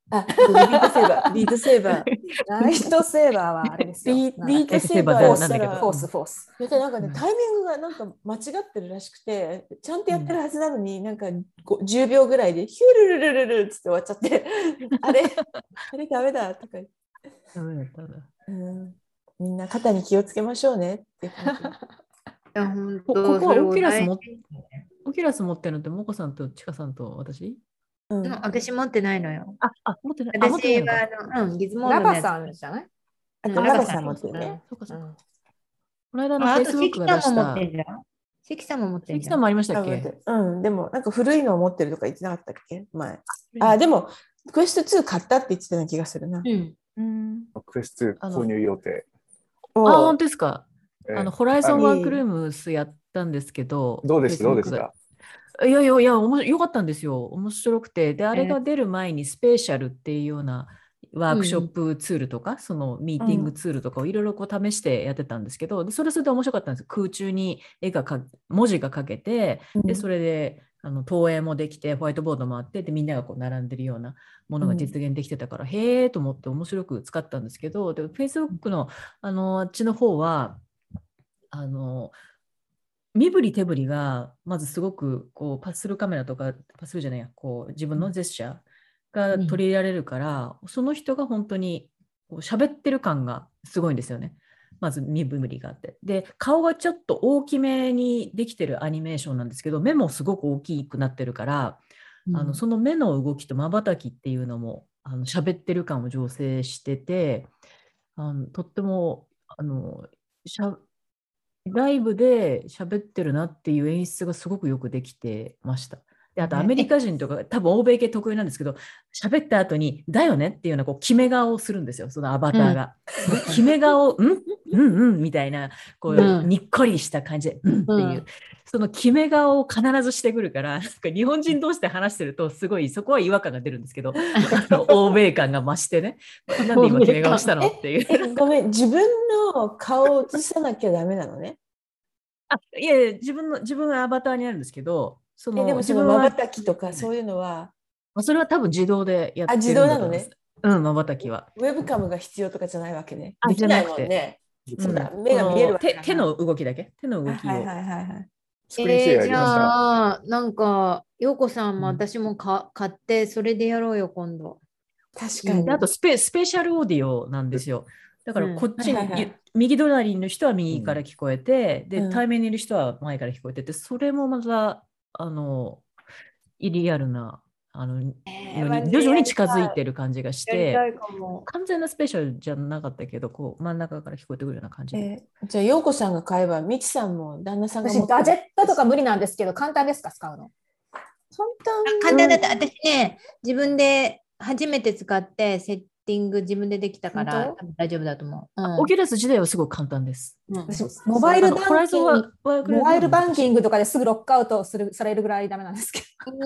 あ、ビートセーバー、ビートセーバー。 ライトセーバーはあれですよ。 ビなんだっビーけトセーバーフォースをしたら、 フォース、フォース。 だからなんかね、タイミングがなんか間違ってるらしくて、ちゃんとやってるはずなのに、なんかごじゅうびょうぐらいでヒュルルルルルルっつって終わっちゃって、あれ、あれダメだとか言って、 ダメだったんだ。 うん、みんな肩に気をつけましょうねっていう感じ。 いや本こ当ここはオキュラスそれもオキュラス持ってるのってモコさんとチカさんと私？ うんでも私持ってないのよ。 あ、あ持ってない。あ持ってない私のか。 はあの、うん、ギズモードのやつラバさんじゃない？ あと、 うんラバさん持ってるね。 そうかそうか。 うんこの間のあ、あと、 フェイスブック関さんも持が出した。 ってんじゃん。関さんも持ってんじゃん。 関さんもありましたっけ？ あ持ってるうん、でもなんか古いのを持ってるとか言ってなかったっけ前。あ、でも、クエストツー買ったって言ってたような気がするな。 うん。 うんクエストツー購入予定。 おあ、本当ですか。 えーあのホライゾンあワークルームスやったんですけど、 どうでしたどうでし Facebook たがいやいやいや、おもよかったんですよ。面白くて。で、あれが出る前にスペーシャルっていうようなワークショップツールとか、そのミーティングツールとかをいろいろこう試してやってたんですけど、でそれそれで面白かったんです。空中に絵がか文字が書けて、でそれであの投影もできて、ホワイトボードもあって、でみんながこう並んでるようなものが実現できてたから、へえと思って面白く使ったんですけど、で Facebook のあのあっちの方は、あの身振り手振りがまずすごくこうパスするカメラとかパスするじゃないやこう自分のジェスチャーが取り入れられるから、うん、その人が本当にこう喋ってる感がすごいんですよね。まず身振りがあって、で顔がちょっと大きめにできてるアニメーションなんですけど、目もすごく大きくなってるから、うん、あのその目の動きと瞬きっていうのもあの喋ってる感を醸成してて、あのとってもあのしゃライブで喋ってるなっていう演出がすごくよくできてました。であとアメリカ人とか多分欧米系得意なんですけど、喋った後にだよねっていうようなこう決め顔をするんですよ、そのアバターが。うん、決め顔、うんうんうんみたいなこう、うん、にっこりした感じで、うんっていう、うん、その決め顔を必ずしてくるから、なんか日本人同士で話してるとすごいそこは違和感が出るんですけど、欧米感が増してね、なんで今決め顔したのっていう。 えごめん、自分の顔を映さなきゃダメなのね。 あいやいや自分の自分はアバターになるんですけど、そのえでもその瞬きとかそういうのは、 それは多分自動でやってるんだと思います。あ、 自動なのね。 うん、瞬きは。 ウェブカムが必要とかじゃないわけね。 できないもんね。 そうだ、 目が見えるわけ手。手の動きだけ。手の動きを。 はいはいはいはい。 スクリーンシェアやりました。 えー、じゃあ、なんか、陽子さんも私もか、うん、買って、それでやろうよ、今度。 確かに。 であとスペ、スペシャルオーディオなんですよ。だからこっちに、うんはいはいはい、右隣の人は右から聞こえて、うん、で、対面にいる人は前から聞こえてて、それもまた、あの、リアルな、あの、えー、徐々に近づいてる感じがして、完全なスペシャルじゃなかったけど、こう真ん中から聞こえてくるような感じで。 えー、じゃあ、陽子さんが買えば、みちさんも旦那さんが持って私、ガジェットとか無理なんですけど、簡単ですか、使うの。 簡単。 簡単だった。私ね、自分で初めて使ってセッティング自分でできたから多分大丈夫だと思う。うん、 オキュラス自体はすごく簡単です。 うん、モバイルバンキング、モバイルバンキングとかですぐロックアウトするされるぐらいダメなんですけど。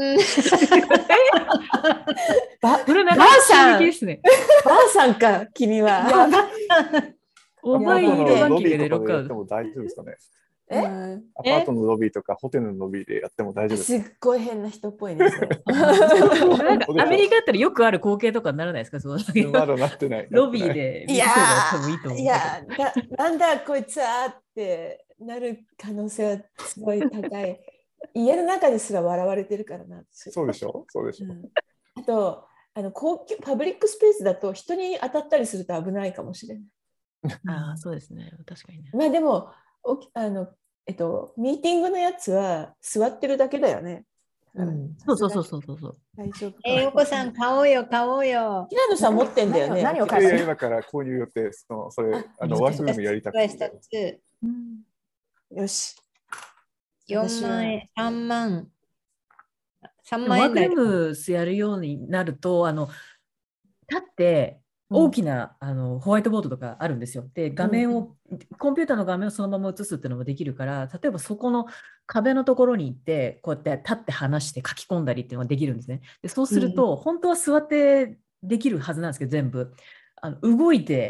ばこればあさんですね。ばあさんか、君は。 モバイルバンキングでロックアウト。 でも大丈夫ですかね。 えアパートのロビーとかホテルのロビーでやっても大丈夫ですか。すっごい変な人っぽいですね。 なんかアメリカだったらよくある光景とかにならないですか、そのまだなってない。 ロビーでいやーいやな、なんだこいつはってなる可能性はすごい高い。家の中ですら笑われてるからな。 そうでしょそうでしょ、うん、 あとあの公共パブリックスペースだと人に当たったりすると危ないかもしれない。 ああ、そうですね。確かにね。 まあでもおあの、えっと、ミーティングのやつは座ってるだけだよね。 うん、そうそうそうそうそう。 大丈夫。 えー、お子さん買おうよ買おうよ。 平野さん持ってんだよね。 何を買うの？ 今から購入予定、そのそれあのワークルームやりたくて。 よし。 よんまんえん、さんまん。さんまんえんワークルームスやるようになると、あの立って大きな、うん、あのホワイトボードとかあるんですよ。で、画面を、うん、コンピューターの画面をそのまま映すっていうのもできるから、例えばそこの壁のところに行って、こうやって立って話して書き込んだりっていうのができるんですね。でそうすると、うん、本当は座ってできるはずなんですけど、全部あの動いて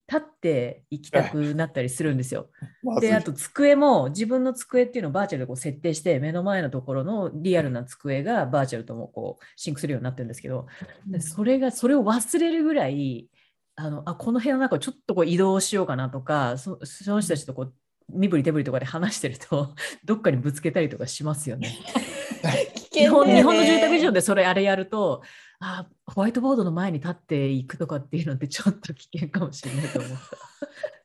立って行きたくなったりするんですよ。 まずいで、あと机も自分の机っていうのをバーチャルでこう設定して、目の前のところのリアルな机がバーチャルともこうシンクするようになってるんですけど、でそれが、それを忘れるぐらい、あの、あ、この部屋の中をちょっとこう移動しようかなとか、そ、その人たちとこう、身振り手振りとかで話してると、どっかにぶつけたりとかしますよね。 危日本、 険だよね。 日本の住宅事情でそれあれやると、あ、ホワイトボードの前に立っていくとかっていうのってちょっと危険かもしれないと思った。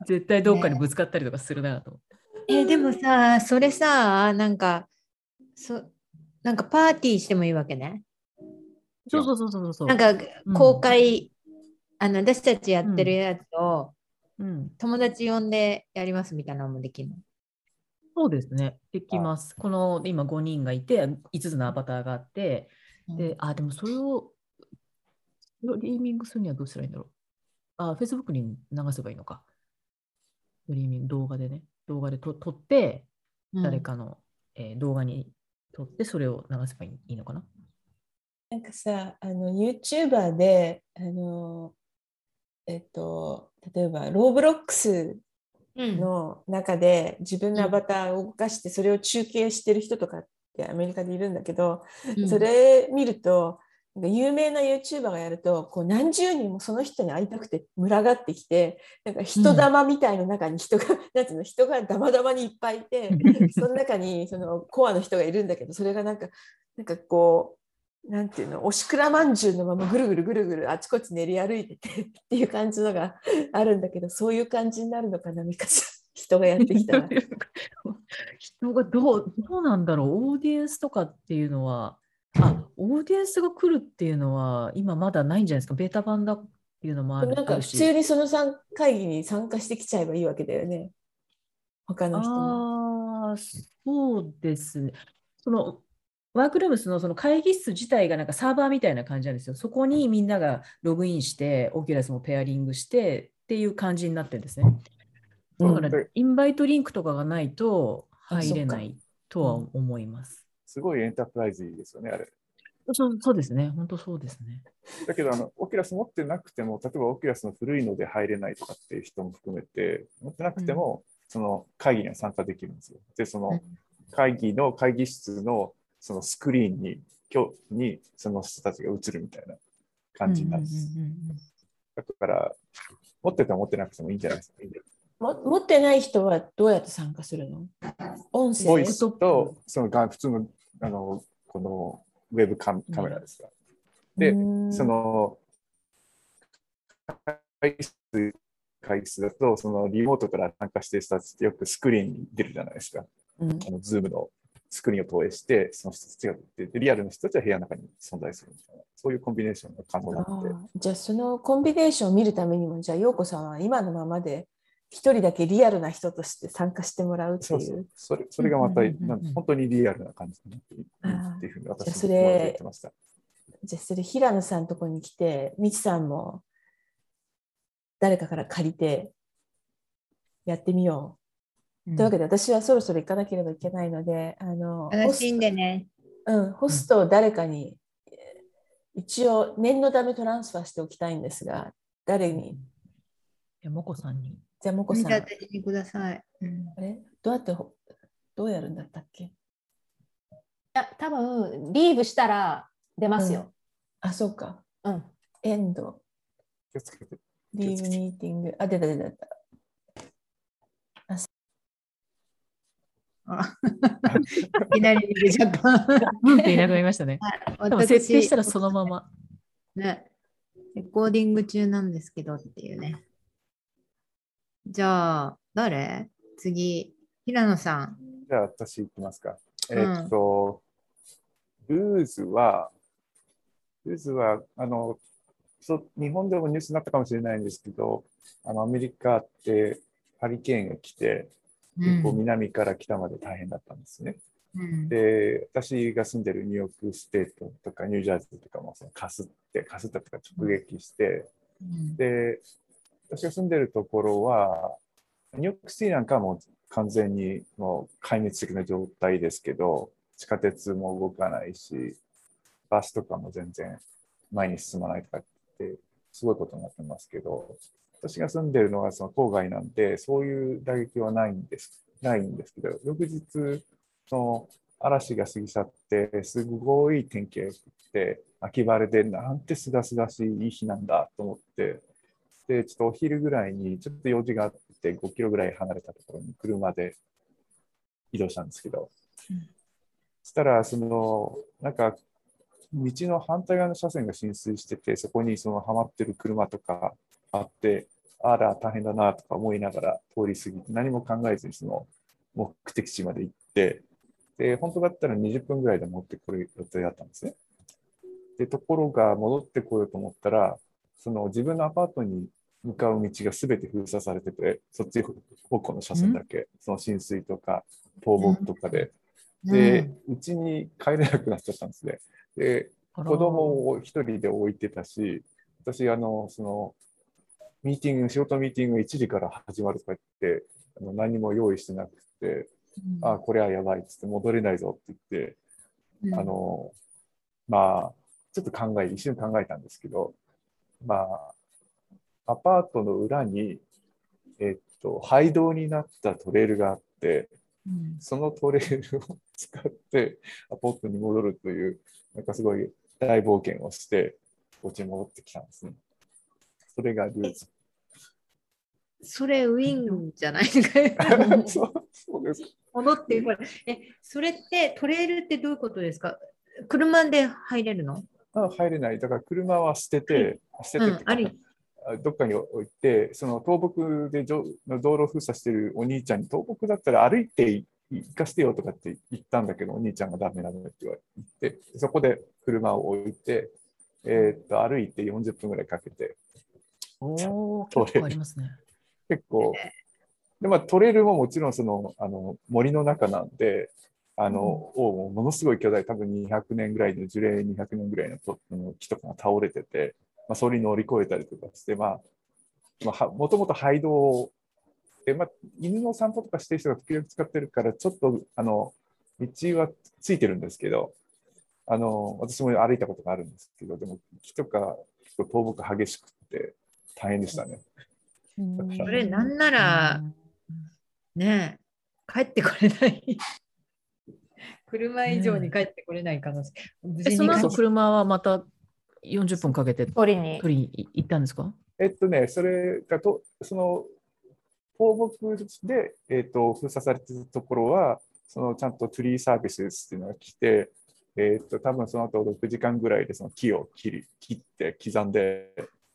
絶対どっかにぶつかったりとかするなと思って。 え、でもさ、それさ、なんか、そ、なんかパーティーしてもいいわけね。 そうそうそうそうそう。 なんかうん公開、あの、私たちやってるやつをうん、 友達呼んでやりますみたいなのもできるの。 そうですね。できます。この今ごにんがいて、いつつのアバターがあって、で、あ、でもそれをストリーミングするにはどうしたらいいんだろう。あ、Facebook に流せばいいのか。ストリーミング、動画でね。動画でと撮って、誰かの、えー動画に撮って、それを流せばいいいいのかな。 なんかさ、あの YouTuber で、あの、えっと、例えばローブロックスうん。 の中で自分のアバターを動かしてそれを中継してる人とかってアメリカでいるんだけど、 うんそれ見るとなんか有名な YouTuber がやるとこう何十人もその人に会いたくて群がってきて、なんか人玉みたいな中に人が、なんていうの、人がダマダマにいっぱいいて、その中にそのコアの人がいるんだけど、それがなんかなんかこうなんていうの、おしくらまんじゅうのままぐるぐるぐるぐるあちこち練り歩いててっていう感じのがあるんだけど、そういう感じになるのかな、ミカさん。人がやってきたら。 人がどう、どうなんだろう。オーディエンスとかっていうのは、あ、オーディエンスが来るっていうのは今まだないんじゃないですか。ベータ版だっていうのもあるでもなんかあるし。 普通にその参会議に参加してきちゃえばいいわけだよね。他の人も。 ああ、そうですね。そのワークルームスのその会議室自体がなんかサーバーみたいな感じなんですよ。そこにみんながログインして、オキュラスもペアリングしてっていう感じになってるんですね。だから、 でインバイトリンクとかがないと入れあそっかないとは思います。 すごいエンタープライズですよね、あれ。 そうそうですね。本当そうですね。 だけどあの、オキュラス持ってなくても、例えばオキュラスの古いので入れないとかっていう人も含めて、持ってなくても、その会議には参加できるんですよ。で、その会議の会議室のそのスクリーンに、今日にその人たちが映るみたいな感じになるんです。だから、持ってても持ってなくてもいいんじゃないですか。 も持ってない人はどうやって参加するの？音声ボイスとそのが普通のあのこのウェブカメカメラですか。で、その会議室会議室だとそのリモートから参加している人たちってよくスクリーンに出るじゃないですか。 うん、 あのズームのスクリーンを投影してその人たちが出て、リアルの人たちは部屋の中に存在するみたいな、そういうコンビネーションが可能なので。 じゃあそのコンビネーションを見るためにも、じゃあ陽子さんは今のままで一人だけリアルな人として参加してもらうっていう。 そうそう、それそれがまた、本当にリアルな感じになっていいっていうふうに私も言ってました。 じゃあそれ平野さんのところに来て、みちさんも誰かから借りてやってみよう。うん、というわけで私はそろそろ行かなければいけないので、あの楽しんでね。 うん、ホストを誰かに、うん、一応念のためトランスファーしておきたいんですが、誰に？ じゃあもこさんに。 じゃあもこさん。 じゃあ私にください。 うん、あれどうやってどうやるんだったっけ？いや多分リーブしたら出ますよ。 うん、あ、そうか。 うん。 エンド。 気をつけて。 リーブミーティング。あ、出た出た出た。 あいきなり出ちゃった。 うんっていなくなりましたね。でも設定したらそのまま。 ね。レコーディング中なんですけどっていうね。じゃあ、誰？次、平野さん。 じゃあ、私いきますか。えー、っと、うん、ルーズは、ルーズは、あの、そ日本でもニュースになったかもしれないんですけど、あのアメリカってハリケーンが来て、結構南から北まで大変だったんですね。うん、で、私が住んでるニューヨークステートとかニュージャージーとかもそのかすって、かすったとか直撃して、うん、で、私が住んでるところは、ニューヨークシティなんかはもう完全にもう壊滅的な状態ですけど、地下鉄も動かないし、バスとかも全然前に進まないとかって、すごいことになってますけど、 私が住んでるのはその郊外なんで、そういう打撃はないんです、ないんですけど、翌日、その嵐が過ぎ去って、すごい天気が良くて、秋晴れで、なんてすがすがしいいい日なんだと思って、で、ちょっとお昼ぐらいに、ちょっと用事があって、ごキロぐらい離れたところに車で移動したんですけど、うん、そしたら、その、なんか、道の反対側の車線が浸水してて、そこにそのはまってる車とかあって、あら、大変だなとか思いながら通り過ぎて、何も考えずにその目的地まで行って、で、本当だったらにじゅっぷんぐらいで持ってくる予定だったんですね。で、ところが戻ってこようと思ったら、その自分のアパートに向かう道がすべて封鎖されてて、そっち方向の車線だけ、その浸水とか倒木とかで、で、うちに帰れなくなっちゃったんですね。で、子供を一人で置いてたし、私、あの、その、ミーティング、仕事ミーティングがいちじから始まるとか言って、あの何も用意してなくて、うん、あ、これはやばいっつって戻れないぞって言って、うん、あの、まあ、ちょっと考え、一瞬考えたんですけど、まあ、アパートの裏に、えっと、廃道になったトレイルがあって、うん、そのトレイルを使ってアパートに戻るという、なんかすごい大冒険をして、お家に戻ってきたんですね。それがルーツ。 それウィンじゃないですか。 そう、そうです。 戻ってこれ。え、それってトレイルってどういうことですか？車で入れるの？ あ、入れない。だから車は捨てて、捨ててってか、うん、どっかに置いて、その倒木で道路を封鎖してるお兄ちゃんに、倒木だったら歩いて行かせてよとかって言ったんだけど、お兄ちゃんがダメダメって言われて、そこで車を置いて、えー、っと歩いてよんじゅっぷんぐらいかけて。 おー、結構ありますね。 結構。で、まあ、トレイルももちろんその、あの森の中なんで、あの、うん、ものすごい巨大、多分にひゃくねんぐらいの樹齢にひゃくねんぐらいの木とかが倒れてて、まあ、それに乗り越えたりとかして、まあ、まあ、もともと廃道で、まあ、犬の散歩とかしてる人が時々使ってるから、ちょっとあの道はついてるんですけど、あの私も歩いたことがあるんですけど、でも木とか倒木激しくて大変でしたね。 それなんなら、ねえ、帰ってこれない。車以上に帰ってこれない可能性。 え、その後車はまたよんじゅっぷんかけて取りに取りに行ったんですか？ えっとね、それがと、その倒木で、えっと、封鎖されているところは、そのちゃんとトゥリーサービスっていうのが来て、えっと、多分その後ろくじかんぐらいでその木を切り切って刻んで、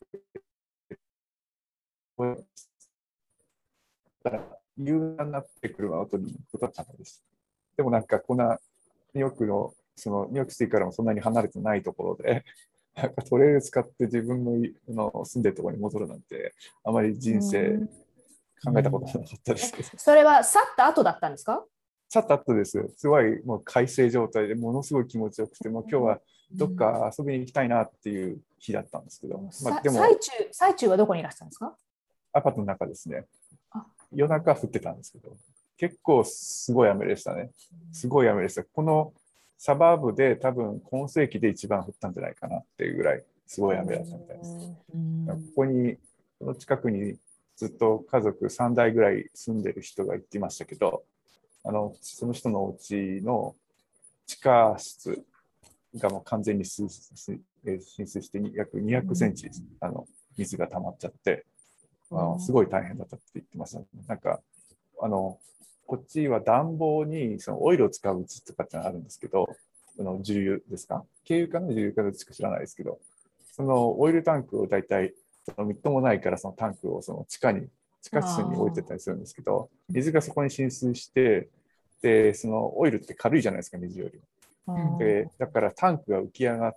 夕方になって車を取りに行くことは可能です。でもなんかこんなニューヨークの、そのニューヨークシティからもそんなに離れてないところで、なんかトレイル使って自分 の, の住んでるところに戻るなんて、あまり人生考えたことなかったですけど。 それは去った後だったんですか？ 去った後です。すごいもう快晴状態でものすごい気持ちよくて、もう今日はどっか遊びに行きたいなっていう日だったんですけど、 まあ、でも最中、最中はどこにいらっしゃったんですか？ アパートの中ですね。夜中降ってたんですけど、結構すごい雨でしたね。すごい雨でした。このサバーブで多分今世紀で一番降ったんじゃないかなっていうぐらいすごい雨だったみたいです。ここに、この近くにずっと家族さんだいぐらい住んでる人が言ってましたけど、あのその人のお家の地下室がもう完全に浸水して約にひゃくセンチあの水が溜まっちゃって、あのすごい大変だったって言ってました。なんかあのこっちは暖房にそのオイルを使ううちとかってのがあるんですけど、その重油ですか、軽油かな、重油かどっちか知らないですけど、そのオイルタンクを大体そのみっともないから、そのタンクをその地下に地下室に置いてたりするんですけど、水がそこに浸水して、でそのオイルって軽いじゃないですか、水より。でだからタンクが浮き上がって、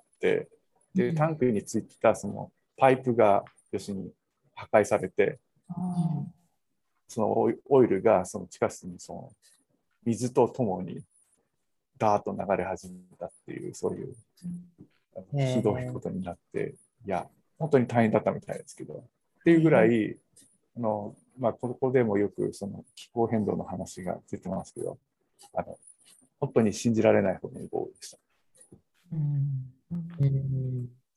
でタンクについてたそのパイプが要するに破壊されて、そのオイルがその地下室にその水とともにダーッと流れ始めたっていう、そういうひどいことになって、いや本当に大変だったみたいですけど、っていうぐらい、あのまあ、ここでもよくその気候変動の話が出てますけど、あの本当に信じられないほどに豪雨でした。 うんうん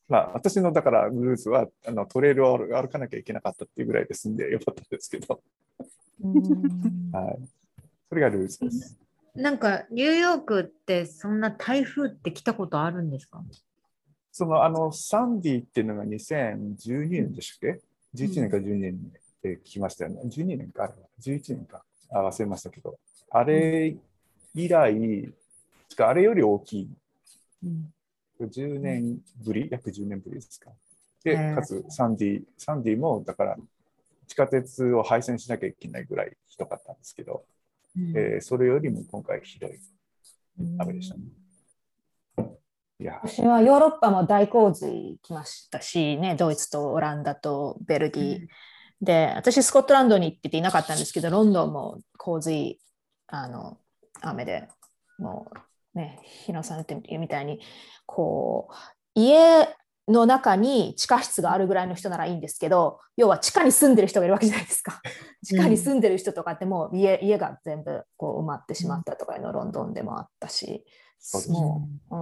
まあ、私のだからルーズはあのトレイルを歩かなきゃいけなかったっていうぐらいで済んでよかったんですけど、はい、それがルーズです。 なんかニューヨークってそんな台風って来たことあるんですか？ そのあのサンディっていうのがにせんじゅうにねんでしたっけ？ じゅういち 年かじゅうにねんで来ましたよね。じゅうにねんか、じゅういちねんか、あ忘れましたけど、あれ以来、あれより大きい。うん、じゅうねんぶり、約じゅうねんぶりですか。で、かつサンディ、サンディもだから地下鉄を廃線しなきゃいけないぐらいひどかったんですけど、うん、えー、それよりも今回ひどい雨でしたね。いや私はヨーロッパも大洪水来ましたし、ね、ドイツとオランダとベルギー、うん、で私スコットランドに行ってていなかったんですけど、ロンドンも洪水あの雨でもうね、日野さん言ってみたいにこう家の中に地下室があるぐらいの人ならいいんですけど、要は地下に住んでる人がいるわけじゃないですか。地下に住んでる人とかってもう 家, 家が全部こう埋まってしまったとかのロンドンでもあったし、もう、うん、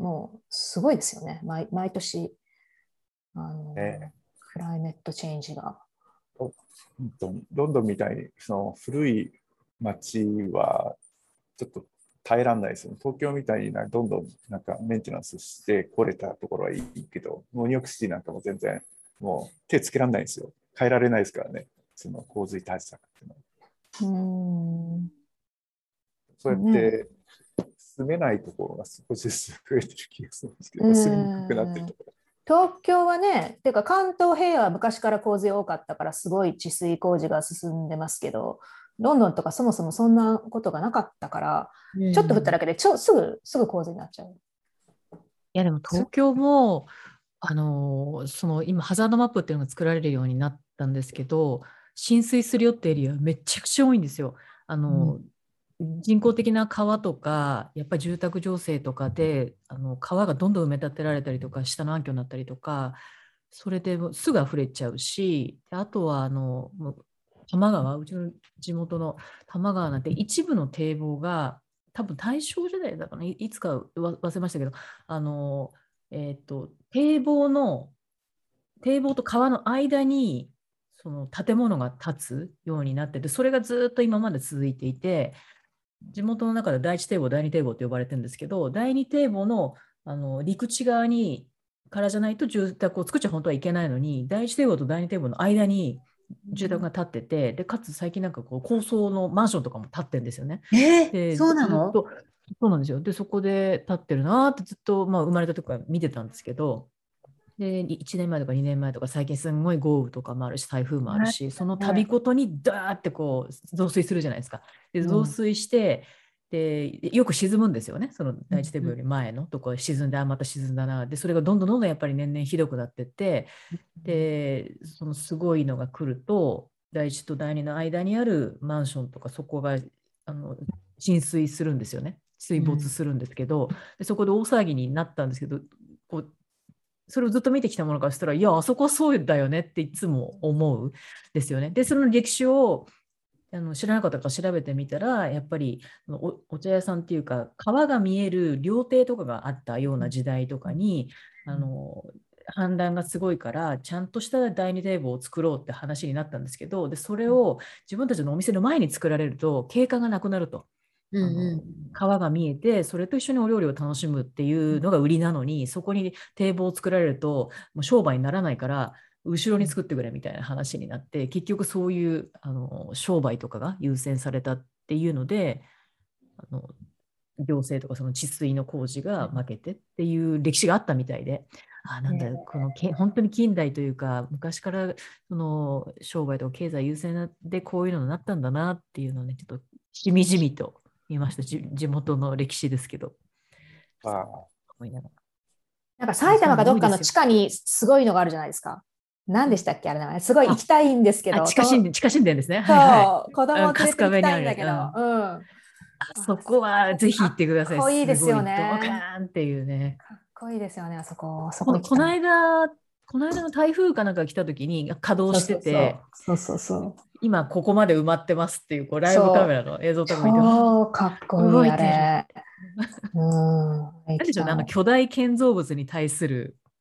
もうすごいですよね。 毎, 毎年あの、ね、クライメットチェンジが。 ロンドンみたいにその古い街はちょっと耐えられないですよね。東京みたいにどんどんなんかメンテナンスして来れたところはいいけど、もうニューヨークシティなんかも全然もう手つけられないんですよ。変えられないですからね、その洪水対策っていうのは。うーん、そうやって住めないところが少しずつ増えてる気がするんですけど、住みにくくなってるところ。 東京はね、てか関東平野は昔から洪水多かったからすごい治水工事が進んでますけど、ロンドンとかそもそもそんなことがなかったから、うん、ちょっと降っただけでちょすぐすぐ洪水になっちゃう。 いやでも東京もあのその今ハザードマップっていうのが作られるようになったんですけど、浸水するよってエリアめちゃくちゃ多いんですよ。あの、うん、人工的な川とかやっぱり住宅情勢とかであの川がどんどん埋め立てられたりとか下の暗渠になったりとか、それですぐ溢れちゃうし、あとはあの多摩川、うちの地元の多摩川なんて一部の堤防が多分大正時代だから、ね、いつか忘れましたけど、あの、えーと、堤防の堤防と川の間にその建物が建つようになってて、それがずっと今まで続いていて、地元の中で第一堤防、第二堤防って呼ばれてるんですけど、第二堤防の、あの陸地側にからじゃないと住宅を作っちゃ本当はいけないのに、第一堤防と第二堤防の間に住宅が建ってて、でかつ最近なんかこう高層のマンションとかも建ってるんですよね。 えー、 でそうなの？ そうなんですよ。でそこで建ってるなってずっと、まあ、生まれた時から見てたんですけど、でいちねんまえとかにねんまえとか最近すんごい豪雨とかもあるし台風もあるし、その度ごとにダーってこう増水するじゃないですか。で増水して、うん、でよく沈むんですよね、その第一堤防より前のところ沈んで、あまた沈んだな、でそれがどんどんどんどんやっぱり年々ひどくなってって、でそのすごいのが来ると第一と第二の間にあるマンションとかそこがあの浸水するんですよね、水没するんですけど、うん、でそこで大騒ぎになったんですけど、こうそれをずっと見てきたものからしたら、いやあそこはそうだよねっていつも思うんですよね。でその歴史をあの知らなかったから調べてみたら、やっぱり お, お茶屋さんっていうか川が見える料亭とかがあったような時代とかに、あの氾濫がすごいからちゃんとした第二堤防を作ろうって話になったんですけど、でそれを自分たちのお店の前に作られると景観がなくなると。うんうん、川が見えてそれと一緒にお料理を楽しむっていうのが売りなのに、そこに堤防を作られるともう商売にならないから後ろに作ってくれみたいな話になって、結局そういうあの商売とかが優先されたっていうので、あの行政とかその治水の工事が負けてっていう歴史があったみたいで、あなんだこのけ本当に近代というか昔からその商売とか経済優先でこういうのになったんだなっていうのをね、ちょっとしみじみと言いました。地元の歴史ですけど。 ああ、 思いながら。なんか埼玉かどっかの地下にすごいのがあるじゃないですか。何でしたっけあれ名前。すごい行きたいんですけど。 地下神殿、地下神殿ですね。 そう、 はいはい、 子供を連れて行きたいんだけど。うん。 あそこはぜひ行ってください。 かっこいいですよね。 すごいドカーンっていうね。 かっこいいですよね、あそこ。そここの間、この間の台風かなんか来た時に稼働してて、 そうそうそうそう。 今ここまで埋まってますっていう、こうライブカメラの映像とか見て超かっこいいあれ。 うん。何でしょうね、あの巨大建造物に対する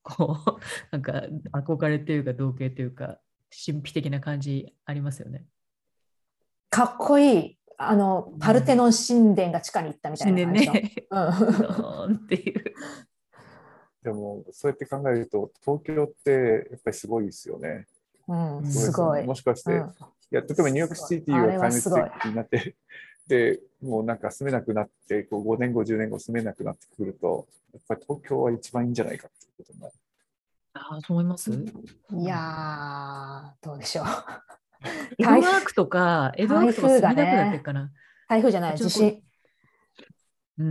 こうなんか憧れというか同型というか神秘的な感じありますよね。 かっこいい。あの、パルテノン神殿が地下に行ったみたい新年な感じの。 ね、 うん、 ドーンっていう。 でも、そうやって考えると、東京ってやっぱりすごいですよね。 うん、 すそうですよね。 すごい。 もしかして、 うん、 いや、例えばニューヨークシティが壊滅的になって、で、もうなんか住めなくなって、こうごねんご、じゅうねんご住めなくなってくると、やっぱり東京は一番いいんじゃないかっていうことになる。 ああ、そう思います。 いやー、どうでしょう。 江戸川区とか、江戸川区とか住めなくなってるかな。 台風じゃない、地震。 うん。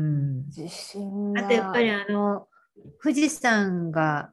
地震が。 あとやっぱりあの、富士山が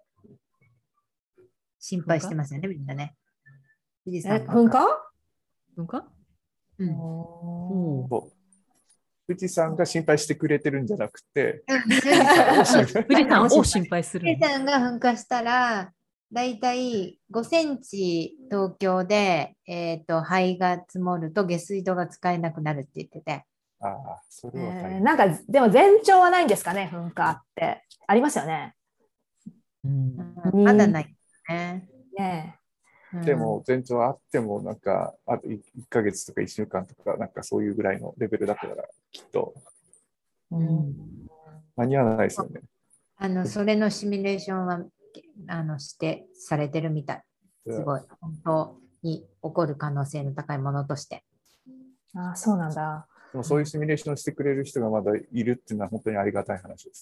心配してますよね、みんなね。富士え、 山噴火噴火うん。 おそう富士山が心配してくれてるんじゃなくて、 富士山富士山を心配する富士山が噴火したら、だいたいごセンチ東京で、えーと、灰が積もると下水道が使えなくなるって言ってて。 ああ、それは大えー変。 なんか、でも前兆はないんですかね、噴火って。ありますよね。 うんうんまだないね。 ねうんでも、前兆あっても、なんか、あといっかげつとかいっしゅうかんとか、なんかそういうぐらいのレベルだったら、きっとえ、 うん間に合わないですよね。 あの、それのシミュレーションはあのしてされてるみたい。すごい、本当に起こる可能性の高いものとして。 あ、そうなんだ。 でもそういうシミュレーションをしてくれる人がまだいるっていうのは本当にありがたい話です。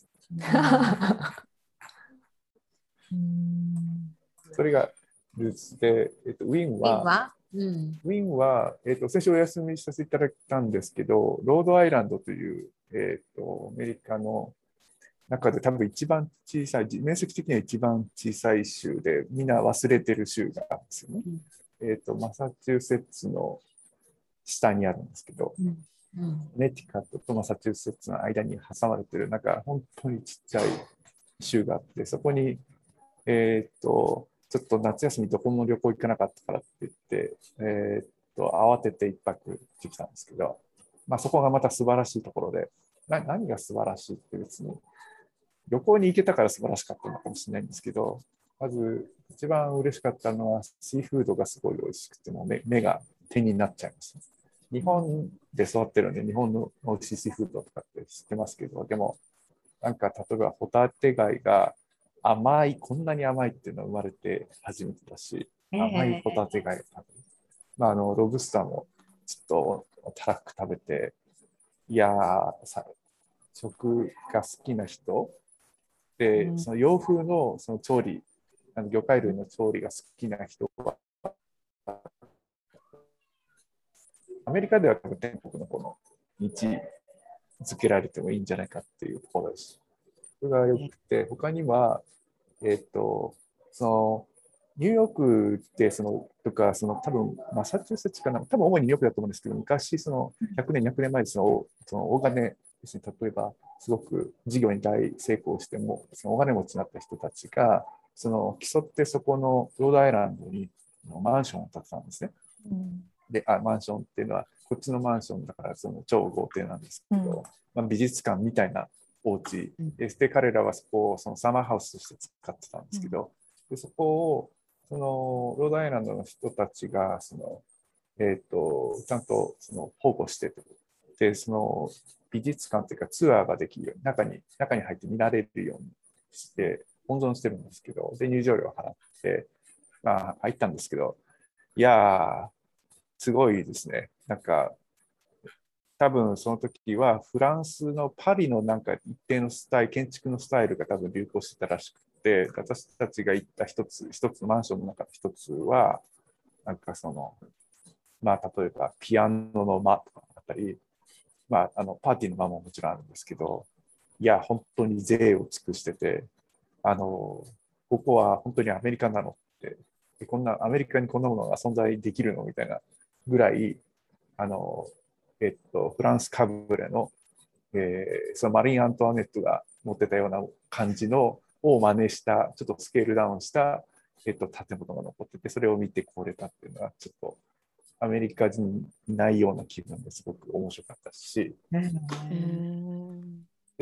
うんそれがルーツで、えっと、ウィンは、 はうんウィンは、えっと、先週お休みさせていただいたんですけど、ロードアイランドという、えっと、アメリカの中で多分一番小さい、面積的には一番小さい州で、みんな忘れてる州があるんですよね。 うんえっと、マサチューセッツの下にあるんですけど、 うんうんネティカットとマサチューセッツの間に挟まれてる、なんか本当にちっちゃい州があって、そこに、えっと、ちょっと夏休みどこも旅行行かなかったからって言って、えっと、慌てて一泊行ってきたんですけど、まあそこがまた素晴らしいところで、な何が素晴らしいって別に、旅行に行けたから素晴らしかったのかもしれないんですけど、まず一番嬉しかったのはシーフードがすごい美味しくて、もう 目, 目が手になっちゃいました。日本で育ってるんで、日本の美味しいシーフードとかって知ってますけど、でも、なんか例えばホタテ貝が甘い、こんなに甘いっていうのは生まれて初めてだし、甘いホタテ貝を食べる。まあ、あの、ロブスターもちょっとたらく食べて、いやー、さ食が好きな人で、その洋風のその調理、あの魚介類の調理が好きな人は、アメリカでは多分天国のこの位置づけられてもいいんじゃないかっていうところです。それがよくて、他には、えっと、その、ニューヨークってその、とか、その多分マサチューセッツかな、多分主にニューヨークだと思うんですけど、昔、そのひゃくねん、にひゃくねんまえその、その大金ですね、例えば、すごく事業に大成功しても、その大金持ちになった人たちが、その競ってそこのロードアイランドにマンションを建てたんですね。うんであマンションっていうのはこっちのマンションだからその超豪邸なんですけど、うんまあ、美術館みたいなお家で、で彼らはそこをそのサマーハウスとして使ってたんですけど、でそこをそのロードアイランドの人たちがその、えー、とちゃんとその保護してて、でその美術館というかツアーができるように中に中に入って見られるようにして温存してるんですけど、で入場料を払って、まあ、入ったんですけど、いやーすごいですね。なんか、多分その時はフランスのパリのなんか一定のスタイル、建築のスタイルが多分流行してたらしくて、私たちが行った一つ、一つのマンションの中の一つは、なんかその、まあ例えばピアノの間とかあったり、まああのパーティーの間ももちろんあるんですけど、いや、本当に贅を尽くしてて、あの、ここは本当にアメリカなのって、こんなアメリカにこんなものが存在できるのみたいなぐらい、あの、えっと、フランスかぶれの、えー、そのマリー・アントワネットが持ってたような感じのを真似した、ちょっとスケールダウンした、えっと、建物が残ってて、それを見てこれたっていうのは、ちょっとアメリカ人にないような気分ですごく面白かったし、で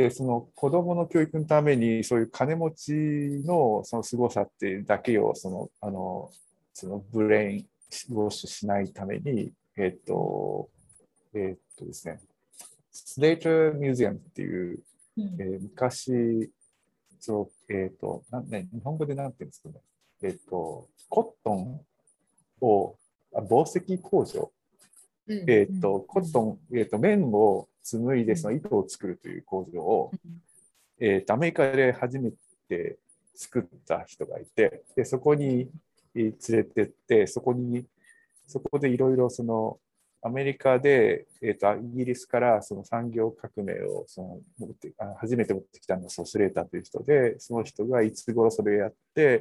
で、その子供の教育のために、そういう金持ちのその凄さってだけを、その、あの、そのブレインウォッシュしないために、えっと、えっとですね、スレーターミュージアムっていう、えー、昔、そう、えっと、なんね、日本語でなんていうんですかね、えっと、コットンを、あ紡績工場、えっと、コットン、えっと、綿を紡いで、その糸を作るという工場を、えっと、アメリカで初めて作った人がいて、で、そこに連れてって、そこに、そこでいろいろその、アメリカで、えっと、イギリスからその産業革命をその持ってあ初めて持ってきたのがソスレーターという人で、その人がいつ頃それをやって、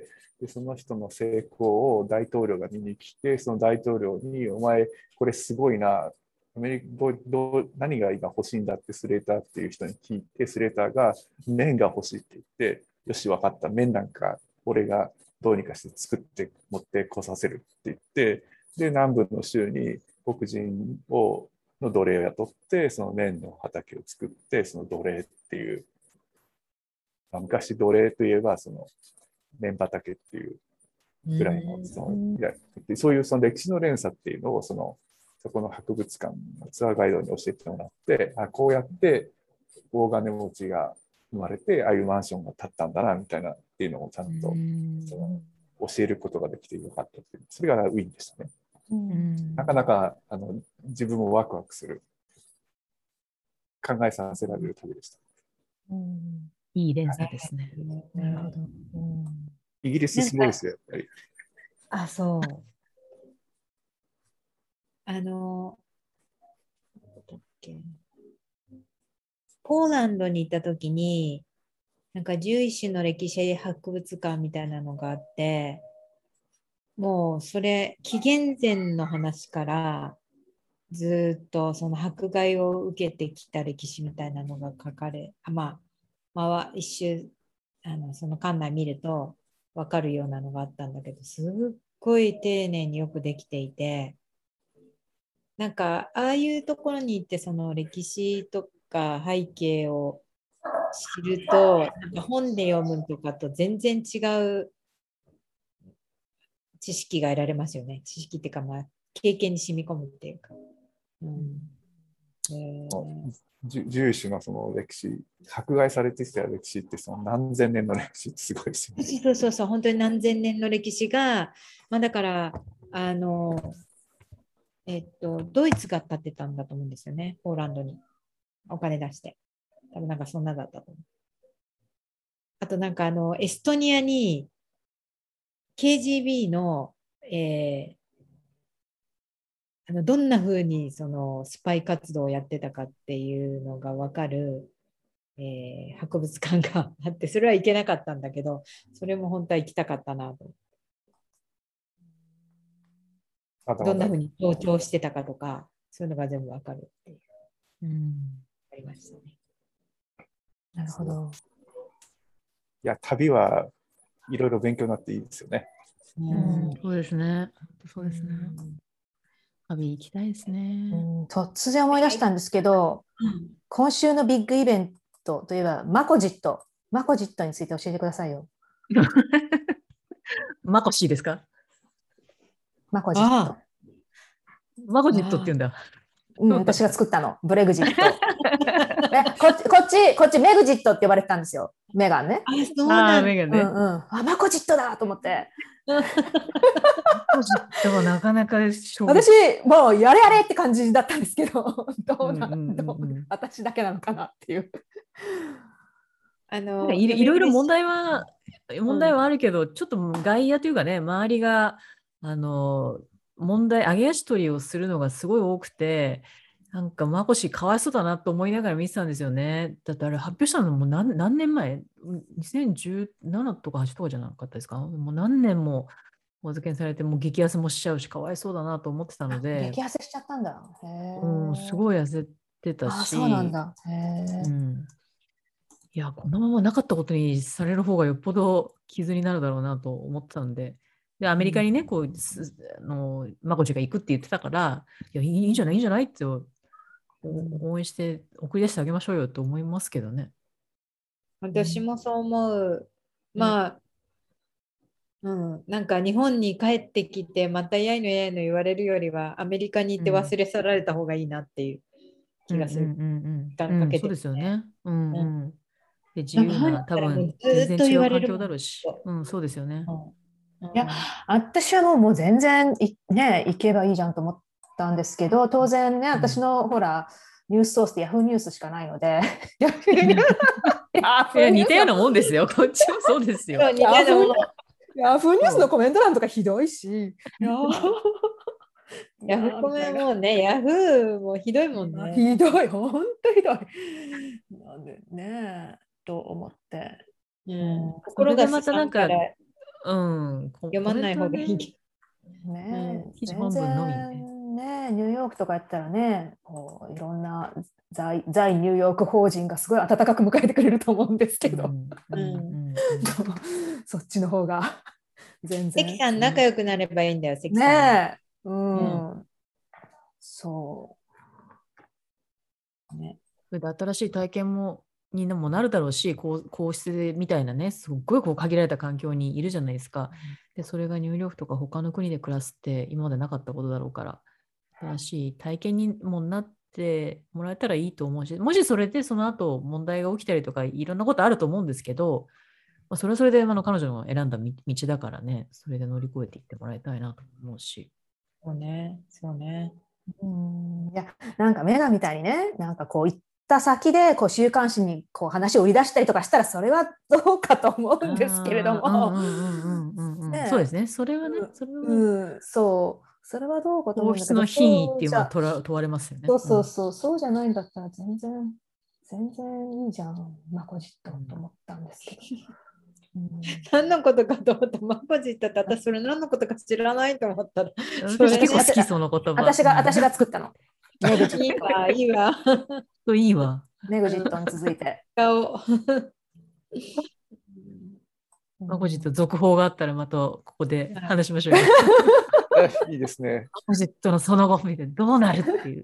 でその人の成功を大統領が見に来て、その大統領に、お前、これすごいな、アメリカどどう何が今欲しいんだってスレーターっていう人に聞いて、スレーターが麺が欲しいって言って、よし、分かった、麺なんか俺がどうにかして作って持ってこさせるって言って、で、南部の州に黒人をの奴隷を雇って、その麺の畑を作って、その奴隷っていう、まあ、昔奴隷といえば、その麺畑っていうぐらいの、そのいやそういうその歴史の連鎖っていうのを、そのそこの博物館のツアーガイドに教えてもらって、あこうやって大金持ちが生まれて、ああいうマンションが建ったんだな、みたいなっていうのをちゃんとその教えることができてよかったっていう、それがウィーンでしたね。うん、なかなかあの自分もワクワクする、考えさせられる旅でした。 うん、いい連鎖ですね。 なるほど。うん、 イギリスすごいですよ、やっぱり。 あ、そう。あの、だっけポーランドに行ったときに、なんか獣医師の歴史博物館みたいなのがあって、もうそれ紀元前の話からずっとその迫害を受けてきた歴史みたいなのが書かれ、あまあ、まあ、一周あのその館内見ると分かるようなのがあったんだけど、すっごい丁寧によくできていて、なんかああいうところに行ってその歴史とか背景を知ると、なんか本で読むとかと全然違う知識が得られますよね。知識っていうか、まあ、経験に染み込むっていうか。うんえー、 獣医のその歴史、迫害されてきた歴史ってその何千年の歴史ってすごいですよね。 そうそうそう、本当に何千年の歴史が、まあ、だから、あの、えっと、ドイツが建てたんだと思うんですよね、ポーランドに。お金出して。多分なんかそんなだったと思う。あとなんかあの、エストニアに ケージービー の、えー、あのどんな風にそのスパイ活動をやってたかっていうのが分かる、えー、博物館があって、それは行けなかったんだけど、それも本当は行きたかったなと。どんな風に強調してたかとか、そういうのが全部分かるっていう。うん、ありましたね。 なるほど。 いや、旅はいろいろ勉強になっていいですよね。 うん、そうですね。そうですね。旅行きたいですね。 うん、突然思い出したんですけど、うん、今週のビッグイベントといえばマコジット。マコジットについて教えてくださいよ。 マコシーですか？ マコジット。 マコジットって言うんだ。 うん、私が作ったの。ブレグジット。ね、こっち、こっち、こっちメグジットって呼ばれてたんですよ。メガンね。 あ、そうなんだ。 メガンね。 うんうん。あ、マコジットだと思って。 マコジットはなかなか私、もうやれやれって感じだったんですけど、どうなんだろう。私だけなのかなっていう。 あのいろいろ問題は、問題はあるけど、うん、ちょっと外野というかね、周りが、あの、問題、揚げ足取りをするのがすごい多くて、なんか、マコシかわいそうだなと思いながら見てたんですよね。だってあれ発表したのも 何, 何年前 ?にせんじゅうななとかはちとかじゃなかったですか？もう何年もお預けにされて、もう激痩せもしちゃうし、かわいそうだなと思ってたので。 激痩せしちゃったんだ。へうん、すごい痩せてたし。 あ、そうなんだ。へうん。いや、このままなかったことにされる方がよっぽど傷になるだろうなと思ってたんで。で、アメリカにね、こう、あの、マコチが行くって言ってたから、いや、いいんじゃないいいんじゃないって応援して送り出してあげましょうよと思いますけどね。 私もそう思う。まあ、うん、なんか日本に帰ってきて、またやいのやいの言われるよりは、アメリカに行って忘れ去られた方がいいなっていう気がする。 うんうんうん時間うんうん、そうかけてですよね。うんううん。で、自なんか由な、多入ったらもう分、 ずーっと全然違う環境言われるもん。 だろうし。うん、そうですよね。 うんいや、私はもうもう全然い、ね、行けばいいじゃんと思ったんですけど、当然ね、私のほら、ニュースソースってヤフーニュースしかないので、ヤフーニュースヤフいや、 ーニュース似たようなもんですよ。こっちもそうですよ。 そう似たようなものヤフーニュースのコメント欄とかひどいし、いやヤフコメもね、ヤフーもひどいもんね。 ひどい、本当ひどい。なんでね、と思って。 うんうん心がそれでまたなんかすさんだらうん、コ読まない方がいいけね、 うん記事全本文のみね。 然ね、ニューヨークとかやったらね、こういろんな在在ニューヨーク法人がすごい温かく迎えてくれると思うんですけど、 うんうんうんそっちの方が全然。 関さん仲良くなればいいんだよ、関さん。 ねえ、うん、 うそう。ね、 それで新しい体験もにもなるだろうし、こう皇室みたいなね、すっごいこう限られた環境にいるじゃないですか。で、それがニューヨークとか他の国で暮らすって今までなかったことだろうから、新しい体験にもなってもらえたらいいと思うし、もしそれでその後問題が起きたりとかいろんなことあると思うんですけど、まあ、それはそれであの彼女の選んだ道道だからね、それで乗り越えていってもらいたいなと思うし。 そうね、そうね。 うん、いや、なんかメガみたいにね、なんかこう行った先でこう週刊誌にこう話を売り出したりとかしたら、それはどうかと思うんですけれども、 そうですね、それはね、それは、 うん、そう、それはどうかと思うんだけど、 皇室の品位っていうのはそうじゃ問われますよね。 そうそうそう、そうじゃないんだったら全然、全然いいじゃん、マコジットと思ったんですけど。うん何のことかと思ったマコジットって私それ何のことか知らないと思ったら。 私それ結構好き、その言葉。 私が、私が作ったの。ネグジいいット。 わ、いいわ。 いいわ。 ネグジットに続いて。 顔。 マコジット続報があったらまたここで話しましょうよ。 いいですね。 マコジットのその後見てどうなるっていう。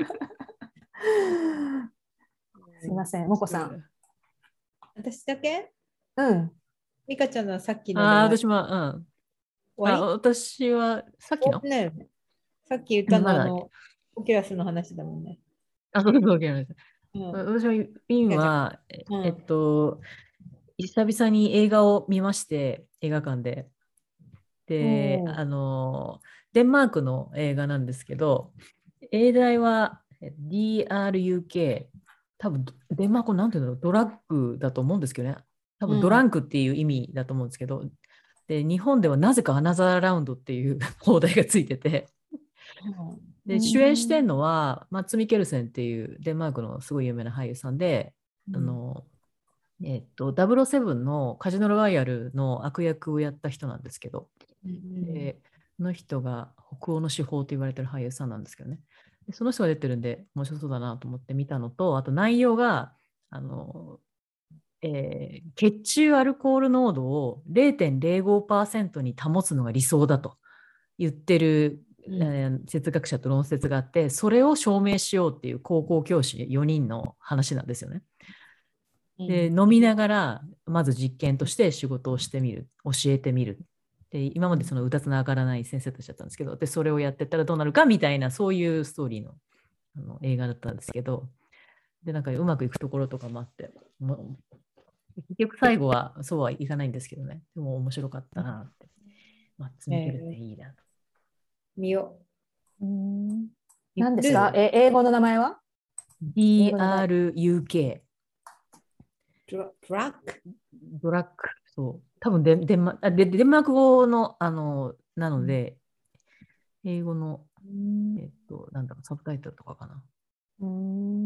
すいません、モコさん。 私だけうん。 ミカちゃんのさっきの。 ああ、私も、うん。あ私はさっきの、 ね、さっき言ったのまだあの、オキュラスの話だもんね。 あ、そうそう、オキュラス。 うん、 私は、ウィンは、 うんえっと、久々に映画を見まして、映画館で。で、あの、デンマークの映画なんですけど、英題は ディーアールユーケー、多分デンマークなんていうの、ドラッグだと思うんですけどね。多分ドランクっていう意味だと思うんですけど、うん、で日本ではなぜかアナザーラウンドっていう放題がついてて、で主演してるのはマッツ・ミケルセンっていうデンマークのすごい有名な俳優さんで、うん、あのえっと、ダブルオーセブンのカジノロワイヤルの悪役をやった人なんですけど、うん、でその人が北欧の司法と言われてる俳優さんなんですけどね。でその人が出てるんで面白そうだなと思って見たのと、あと内容が、あの、えー、血中アルコール濃度を ゼロてんゼロごパーセント に保つのが理想だと言ってる、うんえー、哲学者と論説があって、それを証明しようっていう高校教師よにんの話なんですよね。で飲みながらまず実験として仕事をしてみる、教えてみる。で今までそのうだつの上がらない先生たちだったんですけど、でそれをやってったらどうなるかみたいな、そういうストーリー の, あの映画だったんですけど、でなんかうまくいくところとかもあって、も結局最後はそうはいかないんですけどね、でも面白かったなって。まあ、続けるね、いいな。 見よう。うん何ですか？え英語の名前はディーアールユーケー。 ドラッグドラッグ。そう。多分デ、デンマ、デデンマーク語の、あの、なので、うん、英語の、えっと、なんだろう、サブタイトルとかかな。うん。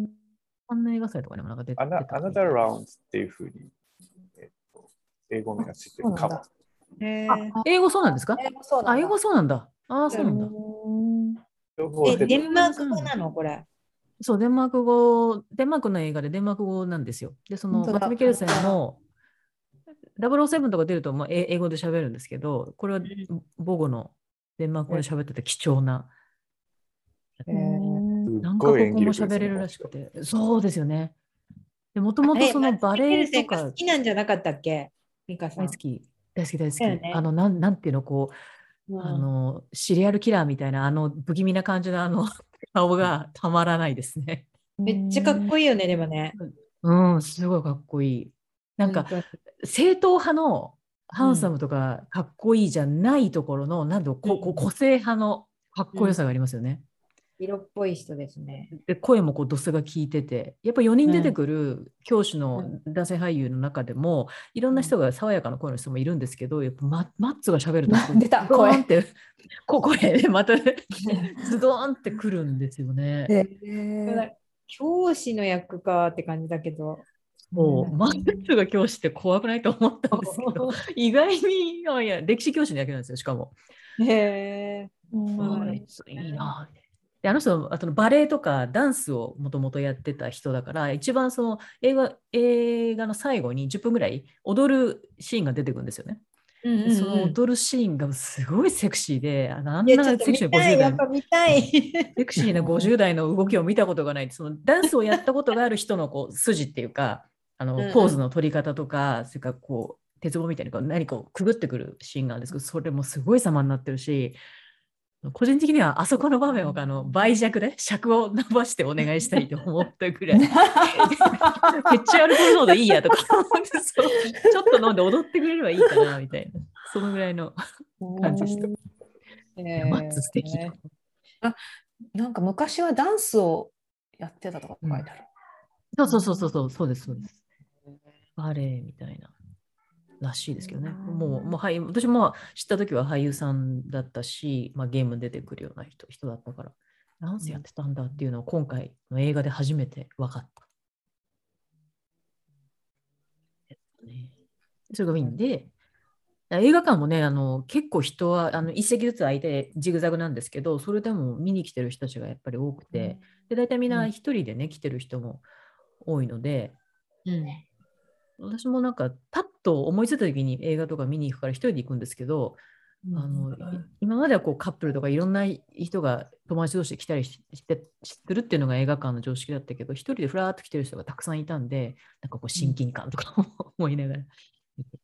こんな映画祭とかにもなんか出てた。 Another Round っていうふうに、えっと、英語名がついてるかも。 えー、英語そうなんですか？ 英語そうなんだ。 あ、英語そうなんだ。ああ、そうなんだ。 え、デンマーク語なのこれ。 そう、デンマーク語、デンマークの映画でデンマーク語なんですよ。で、そのマツ・ミケルセンも、ダブルオーセブンとか出ると、まあ、英語で喋るんですけど、これは母語のデンマーク語で喋ってて貴重な。えー、何カ国語も喋れるらしくて。そうですよね。 で、もともとそのバレエとか松井ケルセンが好きなんじゃなかったっけ、ミカさん。 大好き、大好き、大好き。 だよねあの、なん、なんていうの、こう、 うんあの、シリアルキラーみたいな、あの、不気味な感じのあの顔がたまらないですね。 めっちゃかっこいいよね、でもね。 うん、すごいかっこいい。なんか、 本当に正統派のハンサうんムとかかっこいいじゃないところの、なんだろう、ここうん個性派のかっこよさがありますよね。 色っぽい人ですね。 で、声もこうドスが効いてて、やっぱよにん出てくる教師のう男性俳優の中でも、いろんな人が爽やかな声の人もいるんですけど、やっぱママッツが喋るとすごい出たズドーンってこ声でまたズドーンってくるんですよね。 え教師の役かって感じだけど。 もうマッツが教師って怖くないと思ったんですけど、意外にいやいや歴史教師の役なんですよ、しかも。 へえ。 あいついいなぁ。で、あの人、あとバレエとかダンスをもともとやってた人だから、一番その映画、映画の最後にじゅっぷんぐらい踊るシーンが出てくるんですよね。 うんうんうんでその踊るシーンがすごいセクシーで、あのあんいや、ちょっとなセクシーな見たい、 50代やっぱ見たい。 セクシーなごじゅう代の動きを見たことがない。そのダンスをやったことがある人のこう筋っていうか、あうんうんのポーズの取り方とか、それからこう鉄棒みたいにこう何かをくぐってくるシーンがあるんですけど、それもすごい様になってるし、個人的にはあそこの場面をあの倍弱で尺を伸ばしてお願いしたいと思ったぐらい、めっちゃアルコール濃度いいやとか思ってそう、ちょっと飲んで踊ってくれればいいかなみたいな、そのぐらいの感じでした。 えーマッツ素敵。 なんか昔はダンスをやってたとか書いてある。 そうそうそうそうそうそうですそうです。バレエみたいならしいですけどね。もうもうはい私も知った時は俳優さんだったし、まあ、ゲームに出てくるような人人だったから、ダンスやってたんだっていうのを今回の映画で初めて分かった。えっとね、それがいいんで。映画館もね、あの結構人はあの一席ずつ空いてジグザグなんですけど、それでも見に来てる人たちがやっぱり多くて、で大体みんな一人でね、来てる人も多いので、 うん私もなんかパッと思いついた時に映画とか見に行くから一人で行くんですけど、 うんあの今まではこうカップルとかいろんな人が友達同士で来たりして知ってるっていうのが映画館の常識だったけど、一人でふらーっと来てる人がたくさんいたんで、なんかこう親近感とか思いながら見て。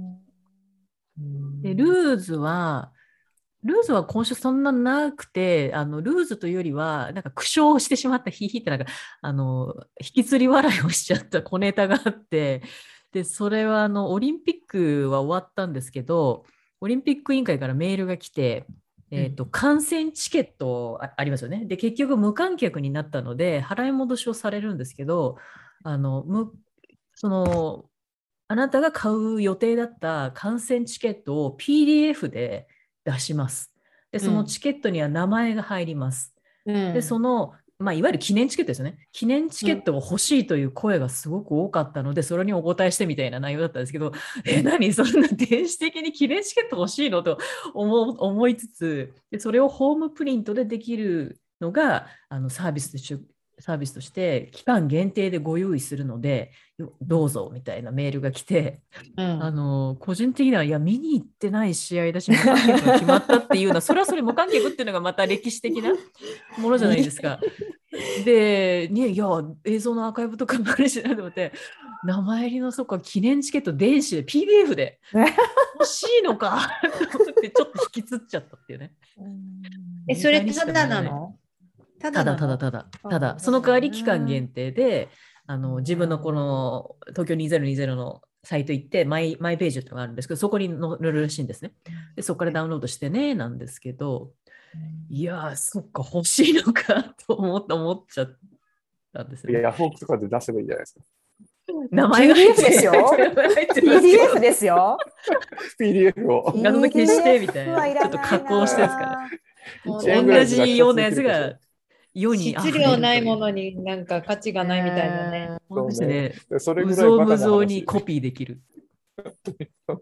でルーズは、ルーズは今週そんななくて、あのルーズというよりは、なんか苦笑してしまった、ヒーヒーってなんか、あの、引きつり笑いをしちゃった小ネタがあって、で、それはあの、オリンピックは終わったんですけど、オリンピック委員会からメールが来て、えーと、観戦チケット あ, ありますよね。で、結局無観客になったので、払い戻しをされるんですけど、あの、むその、あなたが買う予定だった観戦チケットを ピーディーエフ で出します。で、そのチケットには名前が入ります。 うん、 で、その、まあ、いわゆる記念チケットですよね。記念チケットを欲しいという声がすごく多かったので、それにお答えしてみたいな内容だったんですけど、え、何そんな電子的に記念チケット欲しいのと思う思いつつ、で、それをホームプリントでできるのがあのサービスでしゅサービスとして期間限定でご用意するのでどうぞみたいなメールが来て、うん、あの個人的にはいや見に行ってない試合だし無観客が決まったっていうのはそれはそれ無観客っていうのがまた歴史的なものじゃないですか。で、ね、いや映像のアーカイブとかもあるしなと思って名前入りのそっか記念チケット電子で ピーディーエフ で欲しいのかと思ってちょっと引きつっちゃったっていうね。 えそれただなの？ ただただただただその代わり期間限定であの自分のこの東京にせんにじゅうのサイト行ってマイ、マイページっていうのがあるんですけどそこに載るらしいんですね。でそこからダウンロードしてねなんですけどいやーそっか欲しいのかと思っ思っちゃったんですね。 ヤフオクとかで出せばいいじゃないですか。 名前が入ってピーディーエフ ですよ。ピーディーエフ ですよ。 ピーディーエフ を画像消してみたいなちょっと加工してですかね。同じようなやつが世に質量ないものになんか価値がないみたいなね。 そうですね。 それ無ぐらいバカな話造無造にコピーできる。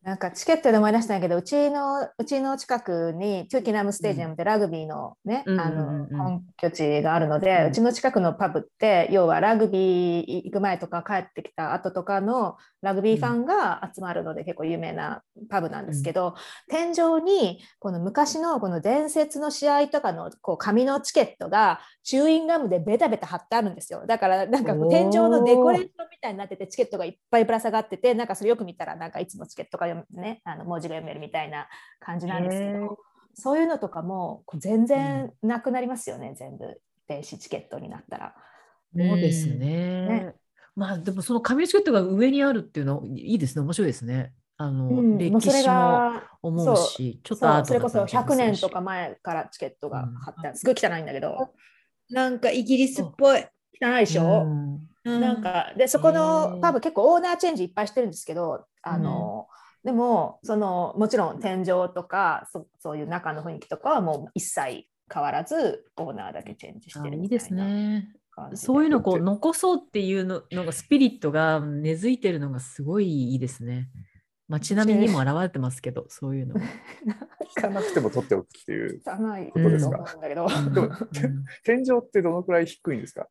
なんかチケットで思い出したんだけど、うちのうちの近くにトゥーキナムステジアムってラグビーのね、 うんあのうんうんうん本拠地があるので、 うんうちの近くのパブって要はラグビー行く前とか帰ってきた後とかのラグビーファンが集まるので結構有名なパブなんですけど、天井にこの昔のこの伝説の試合とかのこう紙のチケットがチューインガムでベタベタ貼ってあるんですよ。だからなんかこう天井のデコレーションみたいになっててチケットがいっぱいぶら下がってて、なんかそれよく見たらなんかいつもチケットが読むね、あの文字が読めるみたいな感じなんですけへーど、そういうのとかもこう全然なくなりますよね、全部電子チケットになったら。 そうですうんね。 ねまあでもその紙のチケットが上にあるっていうのいいですね。面白いですね。あの、 うん、もうそれ歴史もが思うそうし、ちょっとそうアートなそれこそ感じも 100 するし年とか前からチケットが貼ってある、すごい汚いんだけど、 なんかイギリスっぽい。 汚いでしょ、 うんなんかでそこの多分結構オーナーチェンジいっぱいしてるんですけど、あの、でもそのもちろん天井とか そ, そういう中の雰囲気とかはもう一切変わらずオーナーだけチェンジしてあるいいですみたいなね。 感じで。 そういうのをこう残そうっていうののがスピリットが根付いてるのがすごいいいですね。街並みにも表れてますけど、そういうのが。 聞かなくても取っておくっていう。 汚いことですかと思うんだけど、 うんでもうん天井ってどのくらい低いんですか？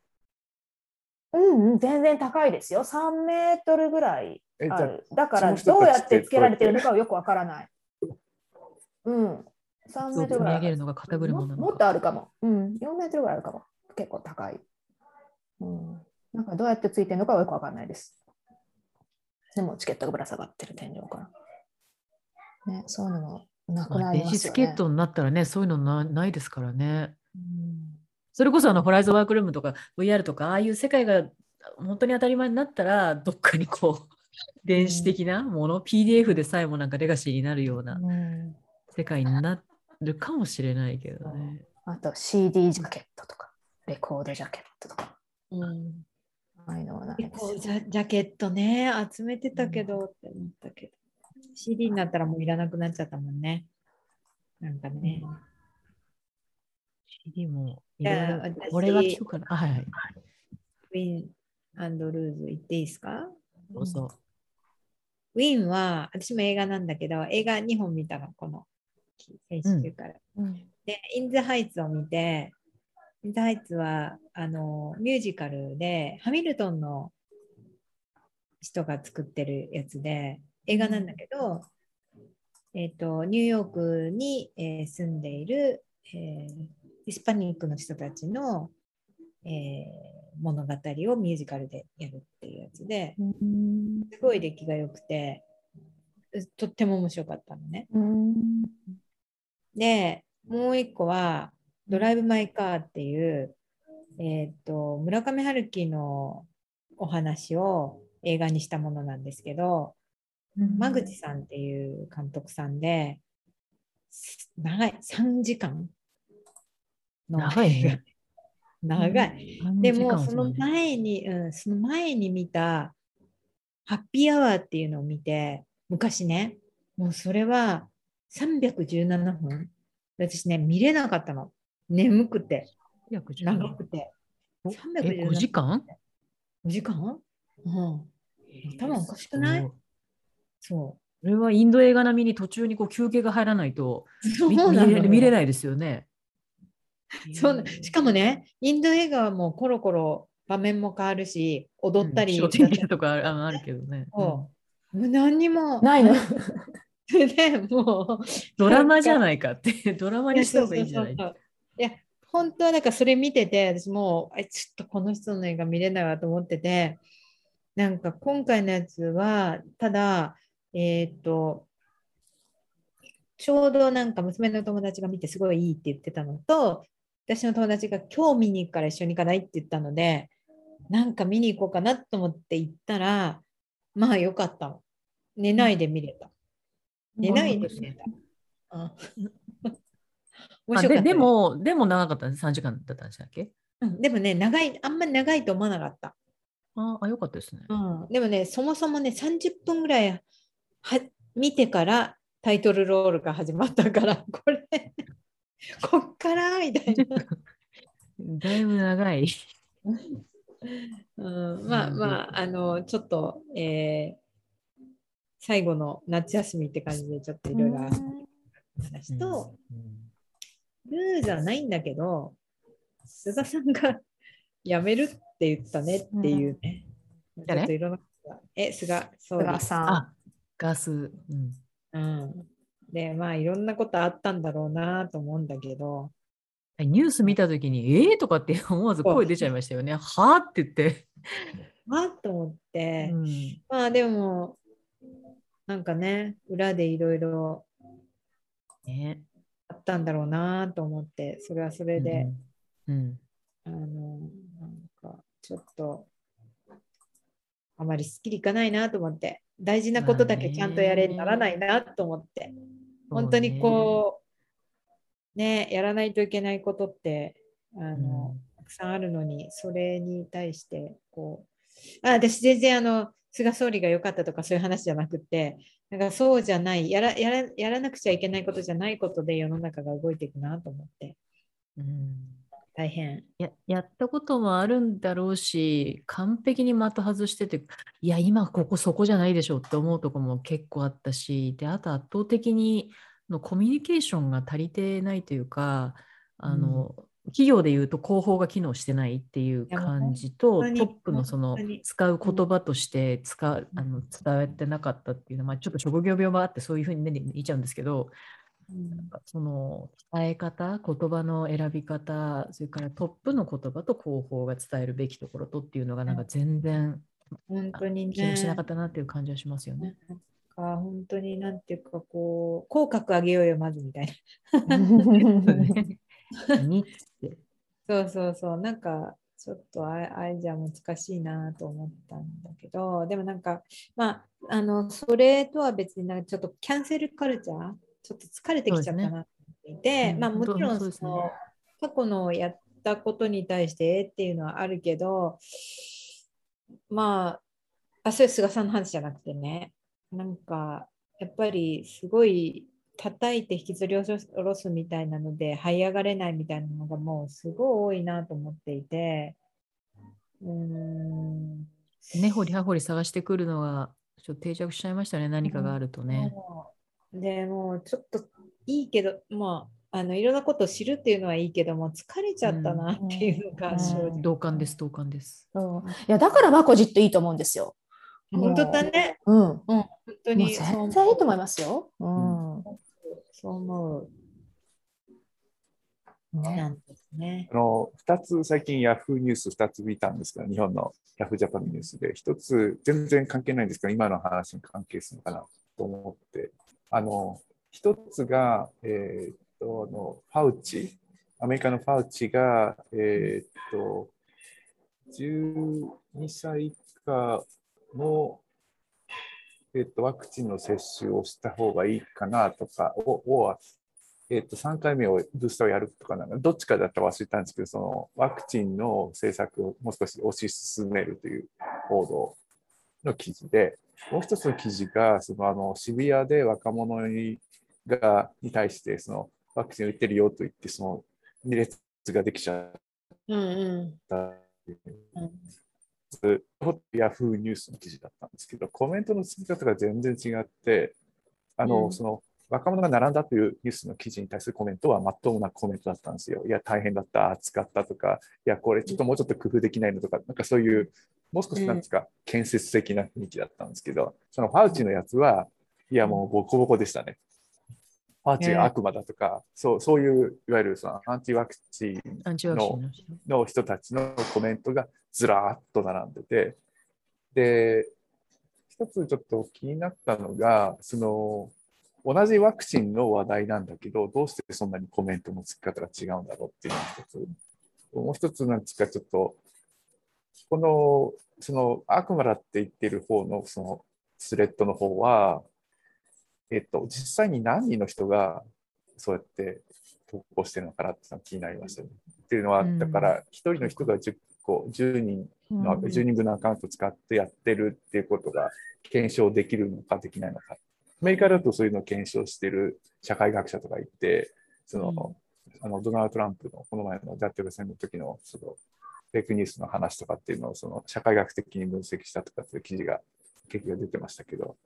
うんうん、全然高いですよ。さんメートルぐらいえ、じゃあある。だからその人たちどうやってつけられてるどうやのかはよくわからない。うん。さんメートルぐらいある。 積み上げるのが肩車もなのか。 もっとあるかも。うん。よんメートルぐらいあるかも。結構高い。うん。なんかどうやってついてるのかはよくわかんないです。でもチケットがぶら下がってる天井から。ね、そういうのもなくまあ、 なり電ますよね。 子チケットになったらね、そういうのな、ないですからね。 うんそれこそあのホライゾンワークルームとか ブイアール とか、ああいう世界が本当に当たり前になったら、どっかにこう、電子的なもの、ピーディーエフ でさえもなんかレガシーになるようなうん世界になるかもしれないけどね。 あと シーディー ジャケットとか、レコードジャケットとか、 うんああいうのはないですよ結構ジャジャケットね、集めてたけどって思ったけど、シーディー になったらもういらなくなっちゃったもんね。なんかね。 シーディー もいじろいろゃあ私、 これは聞くかな。あ、はいはい。 ウィンルーズ言っていいですか？ どうぞ。 ウィンは、私も映画なんだけど、映画にほん見たの、この先週から。 うんで、イン・ザ・ハイツを見て、イン・ザ・ハイツはあのミュージカルで、ハミルトンの人が作ってるやつで、映画なんだけど、えーと、ニューヨークに、えー住んでいる、えーヒスパニックの人たちの、えー物語をミュージカルでやるっていうやつで、すごい出来が良くて、とっても面白かったのね。 うんで、もう一個は、ドライブ・マイ・カーっていう、えっと、村上春樹のお話を映画にしたものなんですけど、間口さんっていう監督さんで、長い、さんじかんの長いね。 長い。 さんでも、 じかんその前に、うん、その前に見た、ハッピーアワーっていうのを見て、昔ね、もうそれはさんびゃくじゅうななふん。私ね、見れなかったの。眠くて、長くて。 え、ごじかん ?ご 時間うん。頭おかしくない？そこれはインド映画並みに途中にこう休憩が入らないとう。そう見なのよ見れ見れないですよね。 そうなしかもね、インド映画はもうコロコロ場面も変わるし、踊ったり、 商店街とかあるあるけどね。 そうもう何にもないの。 それでもうドラマじゃいないかってドラマにした方がいいんじゃない？ いや、本当はなんかそれ見てて、私もう、あちょっとこの人の映画見れないわと思ってて、なんか今回のやつは、ただ、えっと、ちょうどなんか娘の友達が見てすごいいいって言ってたのと、私の友達が今日見に行くから一緒に行かないって言ったので、なんか見に行こうかなと思って行ったら、まあよかったの。寝ないで見れた。寝ないで見れた。うん面あで白かったでも、でも長かったんです。さんじかんだったんでしたっけ？ うんでもね、長い、あんまり長いと思わなかった。 ああ、よかったですね。 うん、でもね、そもそもね、さんじゅっぷんぐらいは見てからタイトルロールが始まったから、これ、こっからみたいな。 だいぶ長い。 うん、まあまあ、あの、ちょっと、えー最後の夏休みって感じでちょっといろいろ話と、ルーズはないんだけど、菅さんが辞めるって言ったねっていうね。ちょっといろんなことが。え、菅総理。 菅さん。 あ、ガス。うん。 うん。で、まあいろんなことあったんだろうなと思うんだけど。 ニュース見たときに、えーとかって思わず声出ちゃいましたよね。はぁって言って。 はぁと思って。 うん、 まあでも、なんかね、裏でいろいろあったんだろうなと思って、それはそれで、 うんうん、 あの、なんかちょっと、あまりすっきりいかないなと思って、大事なことだけちゃんとやれにならないなと思って、本当にこう、ね、やらないといけないことって、あの、うん、たくさんあるのに、それに対して、こう、あ、私全然あの、菅総理が良かったとかそういう話じゃなくて、なんかそうじゃないやらやら、やらなくちゃいけないことじゃないことで世の中が動いていくなと思って。 うん、 大変や。やったこともあるんだろうし、完璧に的外してて、いや、今ここそこじゃないでしょって思うとこも結構あったし、で、あと圧倒的にのコミュニケーションが足りてないというか、あの、うん企業で言うと広報が機能してないっていう感じと、トップのその使う言葉として使う、うん、あの伝えてなかったっていうのは、まあ、ちょっと職業病もあってそういうふうに、ね、言っちゃうんですけど、うん、なんかその伝え方、言葉の選び方、それからトップの言葉と広報が伝えるべきところとっていうのがなんか全然、 うん、本当にね、 機能してなかったなっていう感じはしますよね。 か本当になんていうかこう口角上げようよまずみたいな。にってそうそうそうなんかちょっとあれじゃ難しいなと思ったんだけどでもなんかまああのそれとは別になんかちょっとキャンセルカルチャーちょっと疲れてきちゃったなと思っていて、ねうん、まあもちろんその、ね、過去のやったことに対してっていうのはあるけどまああそれ菅さんの話じゃなくてねなんかやっぱりすごい叩いて引きずり下ろすみたいなので這い上がれないみたいなのがもうすごい多いなと思っていてうーん根掘り葉掘り探してくるのがちょっと定着しちゃいましたね何かがあるとね。 でもちょっといいけどまああのいろんなことを知るっていうのはいいけども疲れちゃったなっていうのが正直、 うん、同感です同感です、 うん、いやだからマコジっていいと思うんですよ。 本当だね。 うん、うん、 本当に全然いいと思いますよ。うん、うん、 そう思う。ね、なんですね。 あのふたつ最近ヤフーニュースふたつ見たんですけど、日本のヤフージャパンニュースで、ひとつ全然関係ないんですけど、今の話に関係するのかなと思って、あのひとつが、えー、っとあのファウチ、アメリカのファウチが、えー、っとじゅうにさい以下の、えー、っとワクチンの接種をした方がいいかなとかを、をえー、とさんかいめをブースターをやるとかなんかどっちかだったら忘れたんですけど、そのワクチンの政策をもう少し推し進めるという報道の記事で、もう一つの記事がそのあの渋谷で若者にがに対してそのワクチン打ってるよと言ってその二列ができちゃった、うんうんヤフーニュースの記事だったんですけど、コメントの付き方が全然違って、あの、うん、その若者が並んだというニュースの記事に対するコメントはまっとうなコメントだったんですよ。いや、大変だった、暑かったとか、いや、これちょっともうちょっと工夫できないのとか、なんかそういう、もう少しなんですか、建設的な雰囲気だったんですけど、そのファウチのやつは、いや、もうボコボコでしたね。ファウチが悪魔だとか、そう、そういう、いわゆるそのアンチワクチン の, の人たちのコメントがずらーっと並んでて、で、一つちょっと気になったのが、その、同じワクチンの話題なんだけど、どうしてそんなにコメントの付き方が違うんだろうっていうのが一つ。もう一つなんですか、ちょっと、この、その悪魔だって言ってる方のそのスレッドの方は、えっと、実際に何人の人がそうやって投稿してるのかなって気になりましたね。っていうのは、だから、一人の人がじゅっこ、じゅうにんの、じゅうにんぶんのアカウントを使ってやってるっていうことが検証できるのかできないのか。アメリカだとそういうのを検証している社会学者とかいて、その、うん、あのドナルド・トランプのこの前の大統領選の時のそのフェイクニュースの話とかっていうのをその社会学的に分析したとかっていう記事が結局出てましたけど、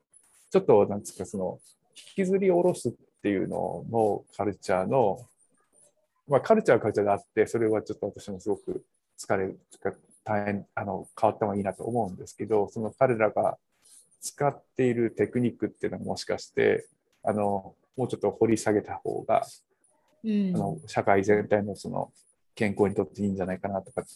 ちょっとなんですか、その引きずり下ろすっていうのもカルチャーの、まあ、カルチャーはカルチャーがあって、それはちょっと私もすごく疲れる、大変あの変わった方がいいなと思うんですけど、その彼らが使っているテクニックっていうのはもしかしてあのもうちょっと掘り下げた方が、うん、あの社会全体のその健康にとっていいんじゃないかなとかって、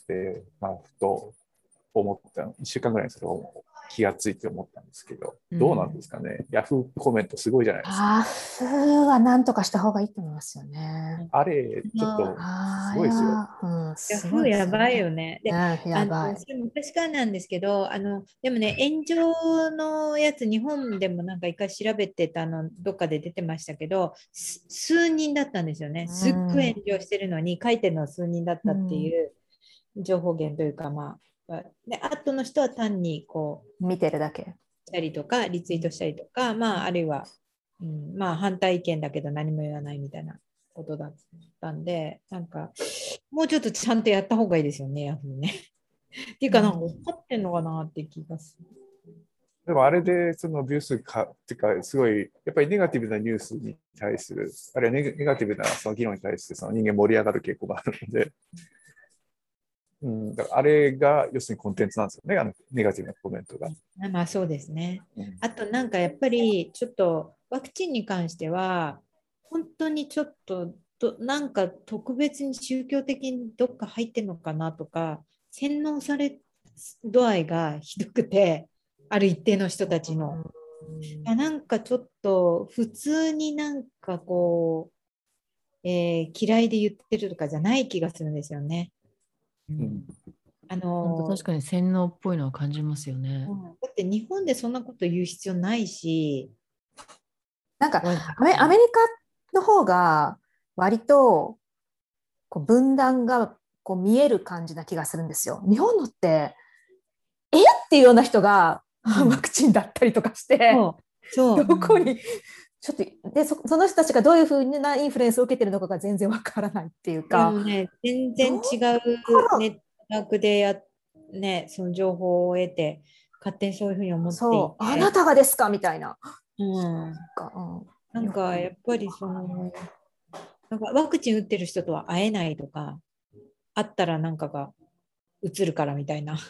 まあ、ふと思ったのいっしゅうかんぐらいにそれを気がついて思ったんですけど、どうなんですかね、うん、ヤフーコメントすごいじゃないですか。 ヤフーは何とかした方がいいと思いますよね。 あれちょっとすごいですよ。 うん、ヤフーやばいよね。で、 うん、やばい。 あのそれ昔からなんですけど、あのでもね、炎上のやつ、日本でもなんか一回調べてたの、どっかで出てましたけど、数人だったんですよね。すっごい炎上してるのに、書いてるのは数人だったっていう情報源というか、まあ、で、後の人は単にこう見てるだけ。 したりとか、リツイートしたりとか、まあ、あるいは、うん、まあ、反対意見だけど何も言わないみたいなことだったんで、なんか、もうちょっとちゃんとやった方がいいですよね、ヤフーね。っていうか、なんか分かってんのかなって気がする。 でもあれでそのビュー数かっていうか、すごいやっぱりネガティブなニュースに対する、あるいはネガティブなその議論に対してその人間盛り上がる傾向があるので、うん、だからあれが要するにコンテンツなんですよね、あのネガティブなコメントが。 まあそうですね。あとなんかやっぱりちょっとワクチンに関しては本当にちょっとどなんか特別に宗教的にどっか入ってるのかなとか、洗脳され度合いがひどくて、ある一定の人たちの。なんかちょっと普通になんかこう、えー、嫌いで言ってるとかじゃない気がするんですよね。 うん、 あの確かに洗脳っぽいのは感じますよね、 うん、だって日本でそんなこと言う必要ないし、 なんかアメ、アメリカの方が割とこう分断がこう見える感じな気がするんですよ。日本のってえっていうような人が、うん、ワクチンだったりとかして、そうそうどこに、うん、ちょっとで そ, その人たちがどういうふうなインフルエンスを受けてるのかが全然わからないっていうか、 でもね、全然違うネットワークでや、ね、その情報を得て勝手にそういうふうに思っていて、 そうあなたがですかみたいな、 うん、なんか、うん、なんかやっぱりそのなんかワクチン打ってる人とは会えないとか、会ったらなんかがうつるからみたいな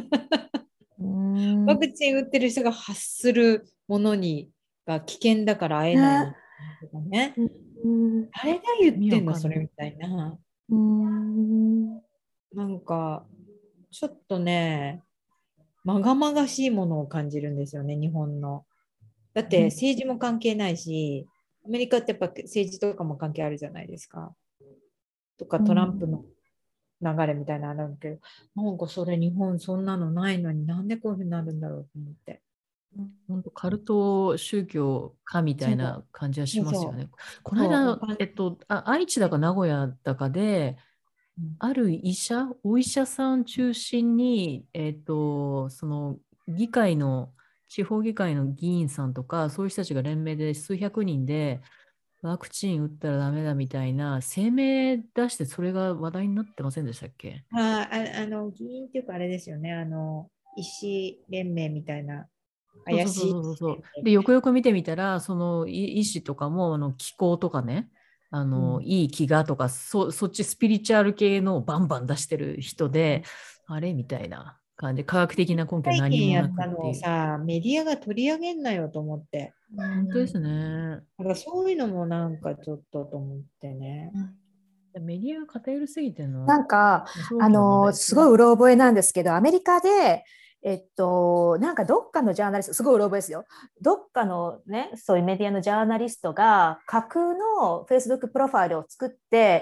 ワクチン打ってる人が発するものにが危険だから会えないとかね。誰が言ってんのそれみたいな。うーんなんかちょっとね、まがまがしいものを感じるんですよね、日本の。だって政治も関係ないし、アメリカってやっぱ政治とかも関係あるじゃないですか。とかトランプの流れみたいなのあるけど、なんかそれ日本そんなのないのになんでこういうふうになるんだろうと思って。 本当カルト宗教かみたいな感じはしますよね。この間、えっと、あ愛知だか名古屋だかで、うん、ある医者、お医者さん中心に、えっと、その議会の、地方議会の議員さんとか、そういう人たちが連名で数百人で、ワクチン打ったらダメだみたいな声明出して、それが話題になってませんでしたっけ？ ああ、あの議員っていうかあれですよね、あの医師連盟みたいな怪しい。 そうそうそうそう。で、よくよく見てみたら、その医師とかもあの気候とかね、あの、うん、いい気がとかそ、そっちスピリチュアル系のをバンバン出してる人で、うん、あれみたいな感じ、科学的な根拠何もなくっていう。 やったのをさ、メディアが取り上げんなよと思って。 本当ですね。 だからそういうのもなんかちょっとと思ってね。 うん、メディアが偏りすぎてるのなんか、あの、すごいうろ覚えなんですけど、アメリカで、えっと、なんかどっかのジャーナリスト、すごいうろ覚えですよ。どっかのね、そういうメディアのジャーナリストが架空の Facebook プロファイルを作って、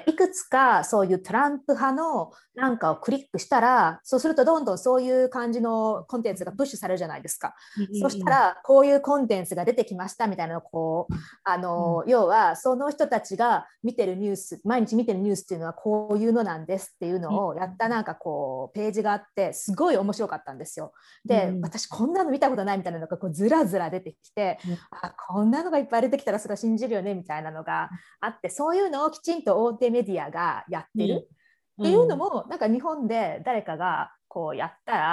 いくつかそういうトランプ派のなんかをクリックしたら、そうするとどんどんそういう感じのコンテンツがプッシュされるじゃないですか。うん、そしたら、こういうコンテンツが出てきましたみたいなのをこう、あの、うん、要はその人たちが見てるニュース、毎日見てるニュースっていうのはこういうのなんですっていうのをやったなんかこう、ページがあって、すごい面白かったんですよ。で、うん、私こんなの見たことないみたいなのがこうずらずら出てきて、うん、あこんなのがいっぱい出てきたらそれは信じるよねみたいなのがあって、そういうのをきちんと大手メディアがやってる、うん、っていうのもなんか日本で誰かがこうやったら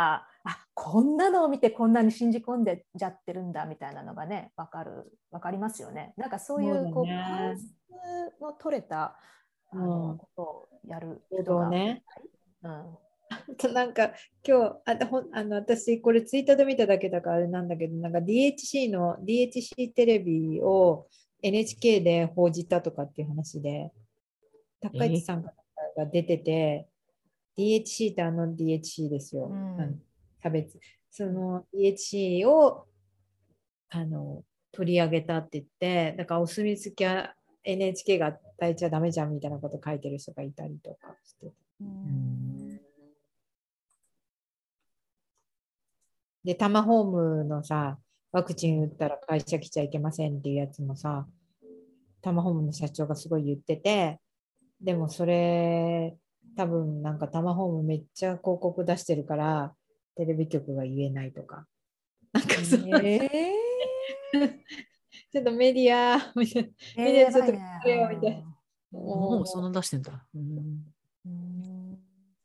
あ、こんなのを見てこんなに信じ込んでじゃってるんだみたいなのがね、分かる、分かりますよね。なんかそういう、こう、関数の取れたあの、うん、ことをやる人が、 ね、 うん、 となんか今日あほあの私これツイッターで見ただけだからあれなんだけど、なんか ディーエイチシー の ディーエイチシー テレビを エヌエイチケー で報じたとかっていう話で、高市さんが出てて、ディーエイチシー ってあの ディーエイチシー ですよ、うん、差別、その ディーエイチシー をあの取り上げたって言って、だからお墨付きは エヌエイチケー が与えちゃダメじゃんみたいなこと書いてる人がいたりとかして、うん、でタマホームのさ、ワクチン打ったら会社来ちゃいけませんっていうやつもさ、タマホームの社長がすごい言ってて、でもそれ多分なんかタマホームめっちゃ広告出してるからテレビ局が言えないとか、なんかそう、えー、ちょっとメディアみたいな、えー、メディアちょっとこれよみたいな、 もうそんな出してんだ。うん、うん、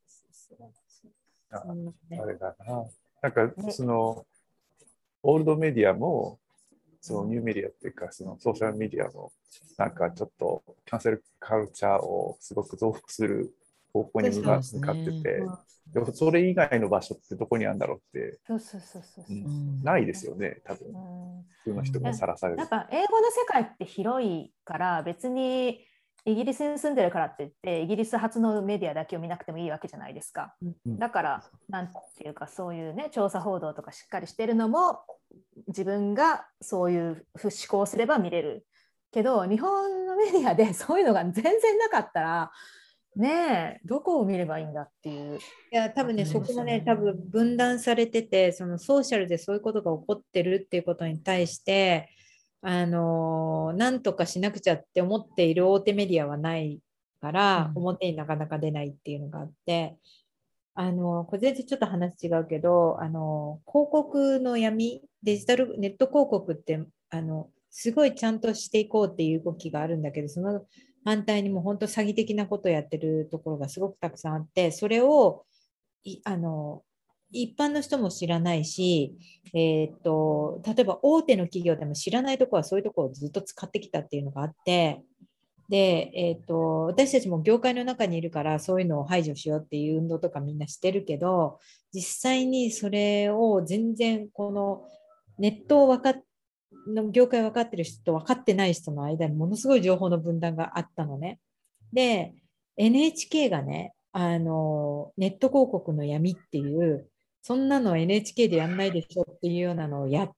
あ, あれだな、なんかそのオールドメディアもそのニューメディアっていうかそのソーシャルメディアもなんかちょっとキャンセルカルチャーをすごく増幅する方向に向かってて、でもそれ以外の場所ってどこにあるんだろうってないですよね、多分、うん、普通の人がさらされる。 なんか英語の世界って広いから別にイギリスに住んでるからって言ってイギリス発のメディアだけを見なくてもいいわけじゃないですか。だからなんていうかそういうね調査報道とかしっかりしてるのも自分がそういう思考をすれば見れるけど、日本のメディアでそういうのが全然なかったらねえどこを見ればいいんだっていう。 いや多分ね、そこもね多分分断されてて、そのソーシャルでそういうことが起こってるっていうことに対してあのなんとかしなくちゃって思っている大手メディアはないから、うん、表になかなか出ないっていうのがあって、あのこれ全然ちょっと話違うけど、あの広告の闇、デジタルネット広告ってあのすごいちゃんとしていこうっていう動きがあるんだけど、その反対にも本当詐欺的なことをやってるところがすごくたくさんあって、それをいあの一般の人も知らないし、えー、っと例えば大手の企業でも知らないところはそういうところをずっと使ってきたっていうのがあって、で、えー、っと私たちも業界の中にいるからそういうのを排除しようっていう運動とかみんなしてるけど、実際にそれを全然このネットを分かっの業界分かってる人と分かってない人の間にものすごい情報の分断があったのね。で エヌエイチケー がね、あのネット広告の闇っていうそんなの エヌエイチケー でやんないでしょっていうようなのをやって、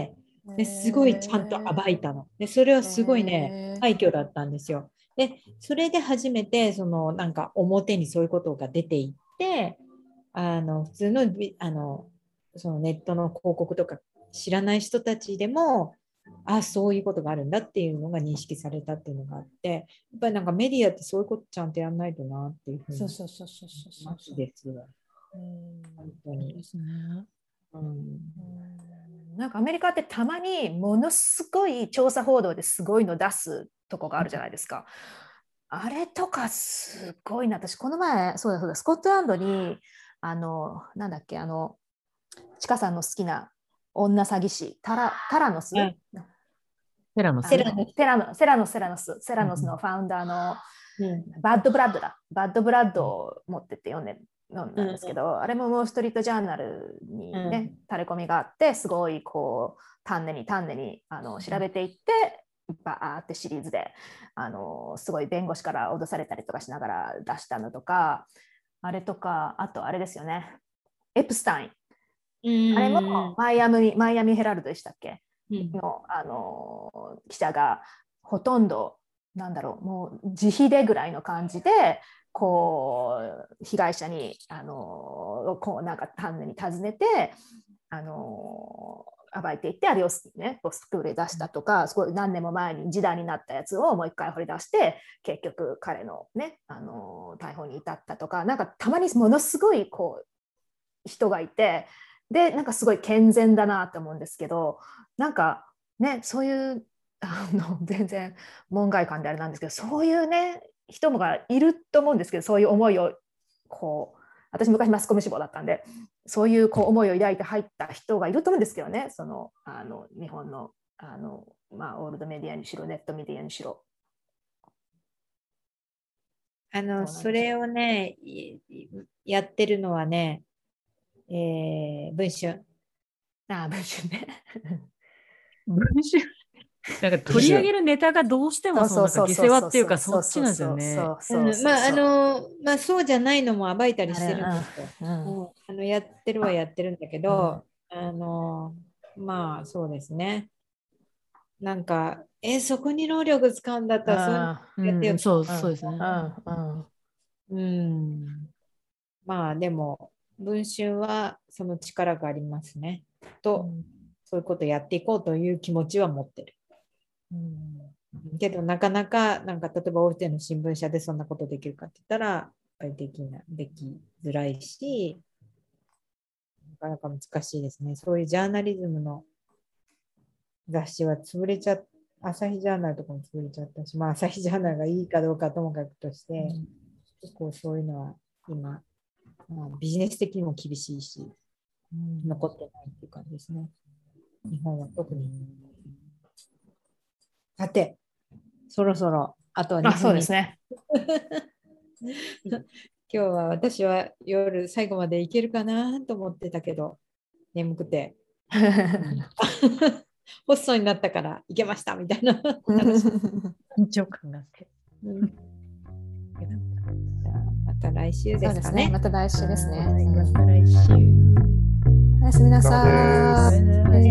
ですごいちゃんと暴いたの。でそれはすごいね快挙だったんですよ。でそれで初めてそのなんか表にそういうことが出ていって、あの普通のあのそのネットの広告とか知らない人たちでもあそういうことがあるんだっていうのが認識されたっていうのがあって、やっぱりなんかメディアってそういうことちゃんとやんないとなっていうふうに。 そうそうそうそうそうそうですよ。本当にですね。 うん、なんかアメリカってたまにものすごい調査報道ですごいの出すとこがあるじゃないですか。あれとかすごいな。私この前そうだそうだスコットランドにあのなんだっけあのちかさんの好きな女詐欺師タラタラノス、はい、 セラノスセラノスセラノスセラノスセラノスセラノスのファウンダーの、うん、バッドブラッドだバッドブラッドを持ってって読んで読んだんですけど、うん、あれもウォールストリートジャーナルにね、うん、垂れ込みがあってすごいこう丹念に丹念にあの調べていってバーってシリーズであのすごい弁護士から脅されたりとかしながら出したのとか、あれとかあとあれですよねエプスタイン、あれもマイアミ、マイアミヘラルドでしたっけ、うん、の、あの記者がほとんどなんだろうもう自費でぐらいの感じでこう被害者にあのこうなんか丹念に尋ねてあの暴いていってあれを、ね、ポストクールで出したとか、すごい何年も前に時代になったやつをもう一回掘り出して結局彼のねあの逮捕に至ったとか、なんかたまにものすごいこう人がいて。でなんかすごい健全だなと思うんですけど、なんかねそういうあの全然門外漢であれなんですけど、そういうね人がいると思うんですけど、そういう思いをこう私昔マスコミ志望だったんでそういうこう思いを抱いて入った人がいると思うんですけどね、そのあの日本のあの、まあ、オールドメディアにしろ、ネットメディアにしろ。 あの、 そそれをね、やってるのはね、えー、文春。 ああ、文春ね。 文春なんか取り上げるネタがどうしてもそのなんか下世話っていうかそっちなんですよね。 まああのまあそうじゃないのも暴いたりしてるんですよ。 うんうんうん、あのやってるはやってるんだけど、うん、あのまあそうですね。なんかえそこに労力使うんだったらそうやってよ、 うん、そうそうですね。 うんうん、まあでも文春はその力がありますね。と、うん、そういうことやっていこうという気持ちは持ってる。うん、けどなかなかなんか例えば大手の新聞社でそんなことできるかって言ったらやっぱりできなできづらいし、なかなか難しいですね。そういうジャーナリズムの雑誌は潰れちゃっ朝日ジャーナルとかも潰れちゃったし、まあ朝日ジャーナルがいいかどうかともかくとして、うん、結構そういうのは今、まあ、ビジネス的にも厳しいし、うん、残ってないっていう感じですね。日本は特に。さて、そろそろあとにふん。 あ、そうですね。 今日は私は夜最後までいけるかなと思ってたけど、眠くて。ホストになったからいけましたみたいな。 緊張感があって。うん、 また来週ですかね。 また来週ですね。 また来週。 おやすみなさい。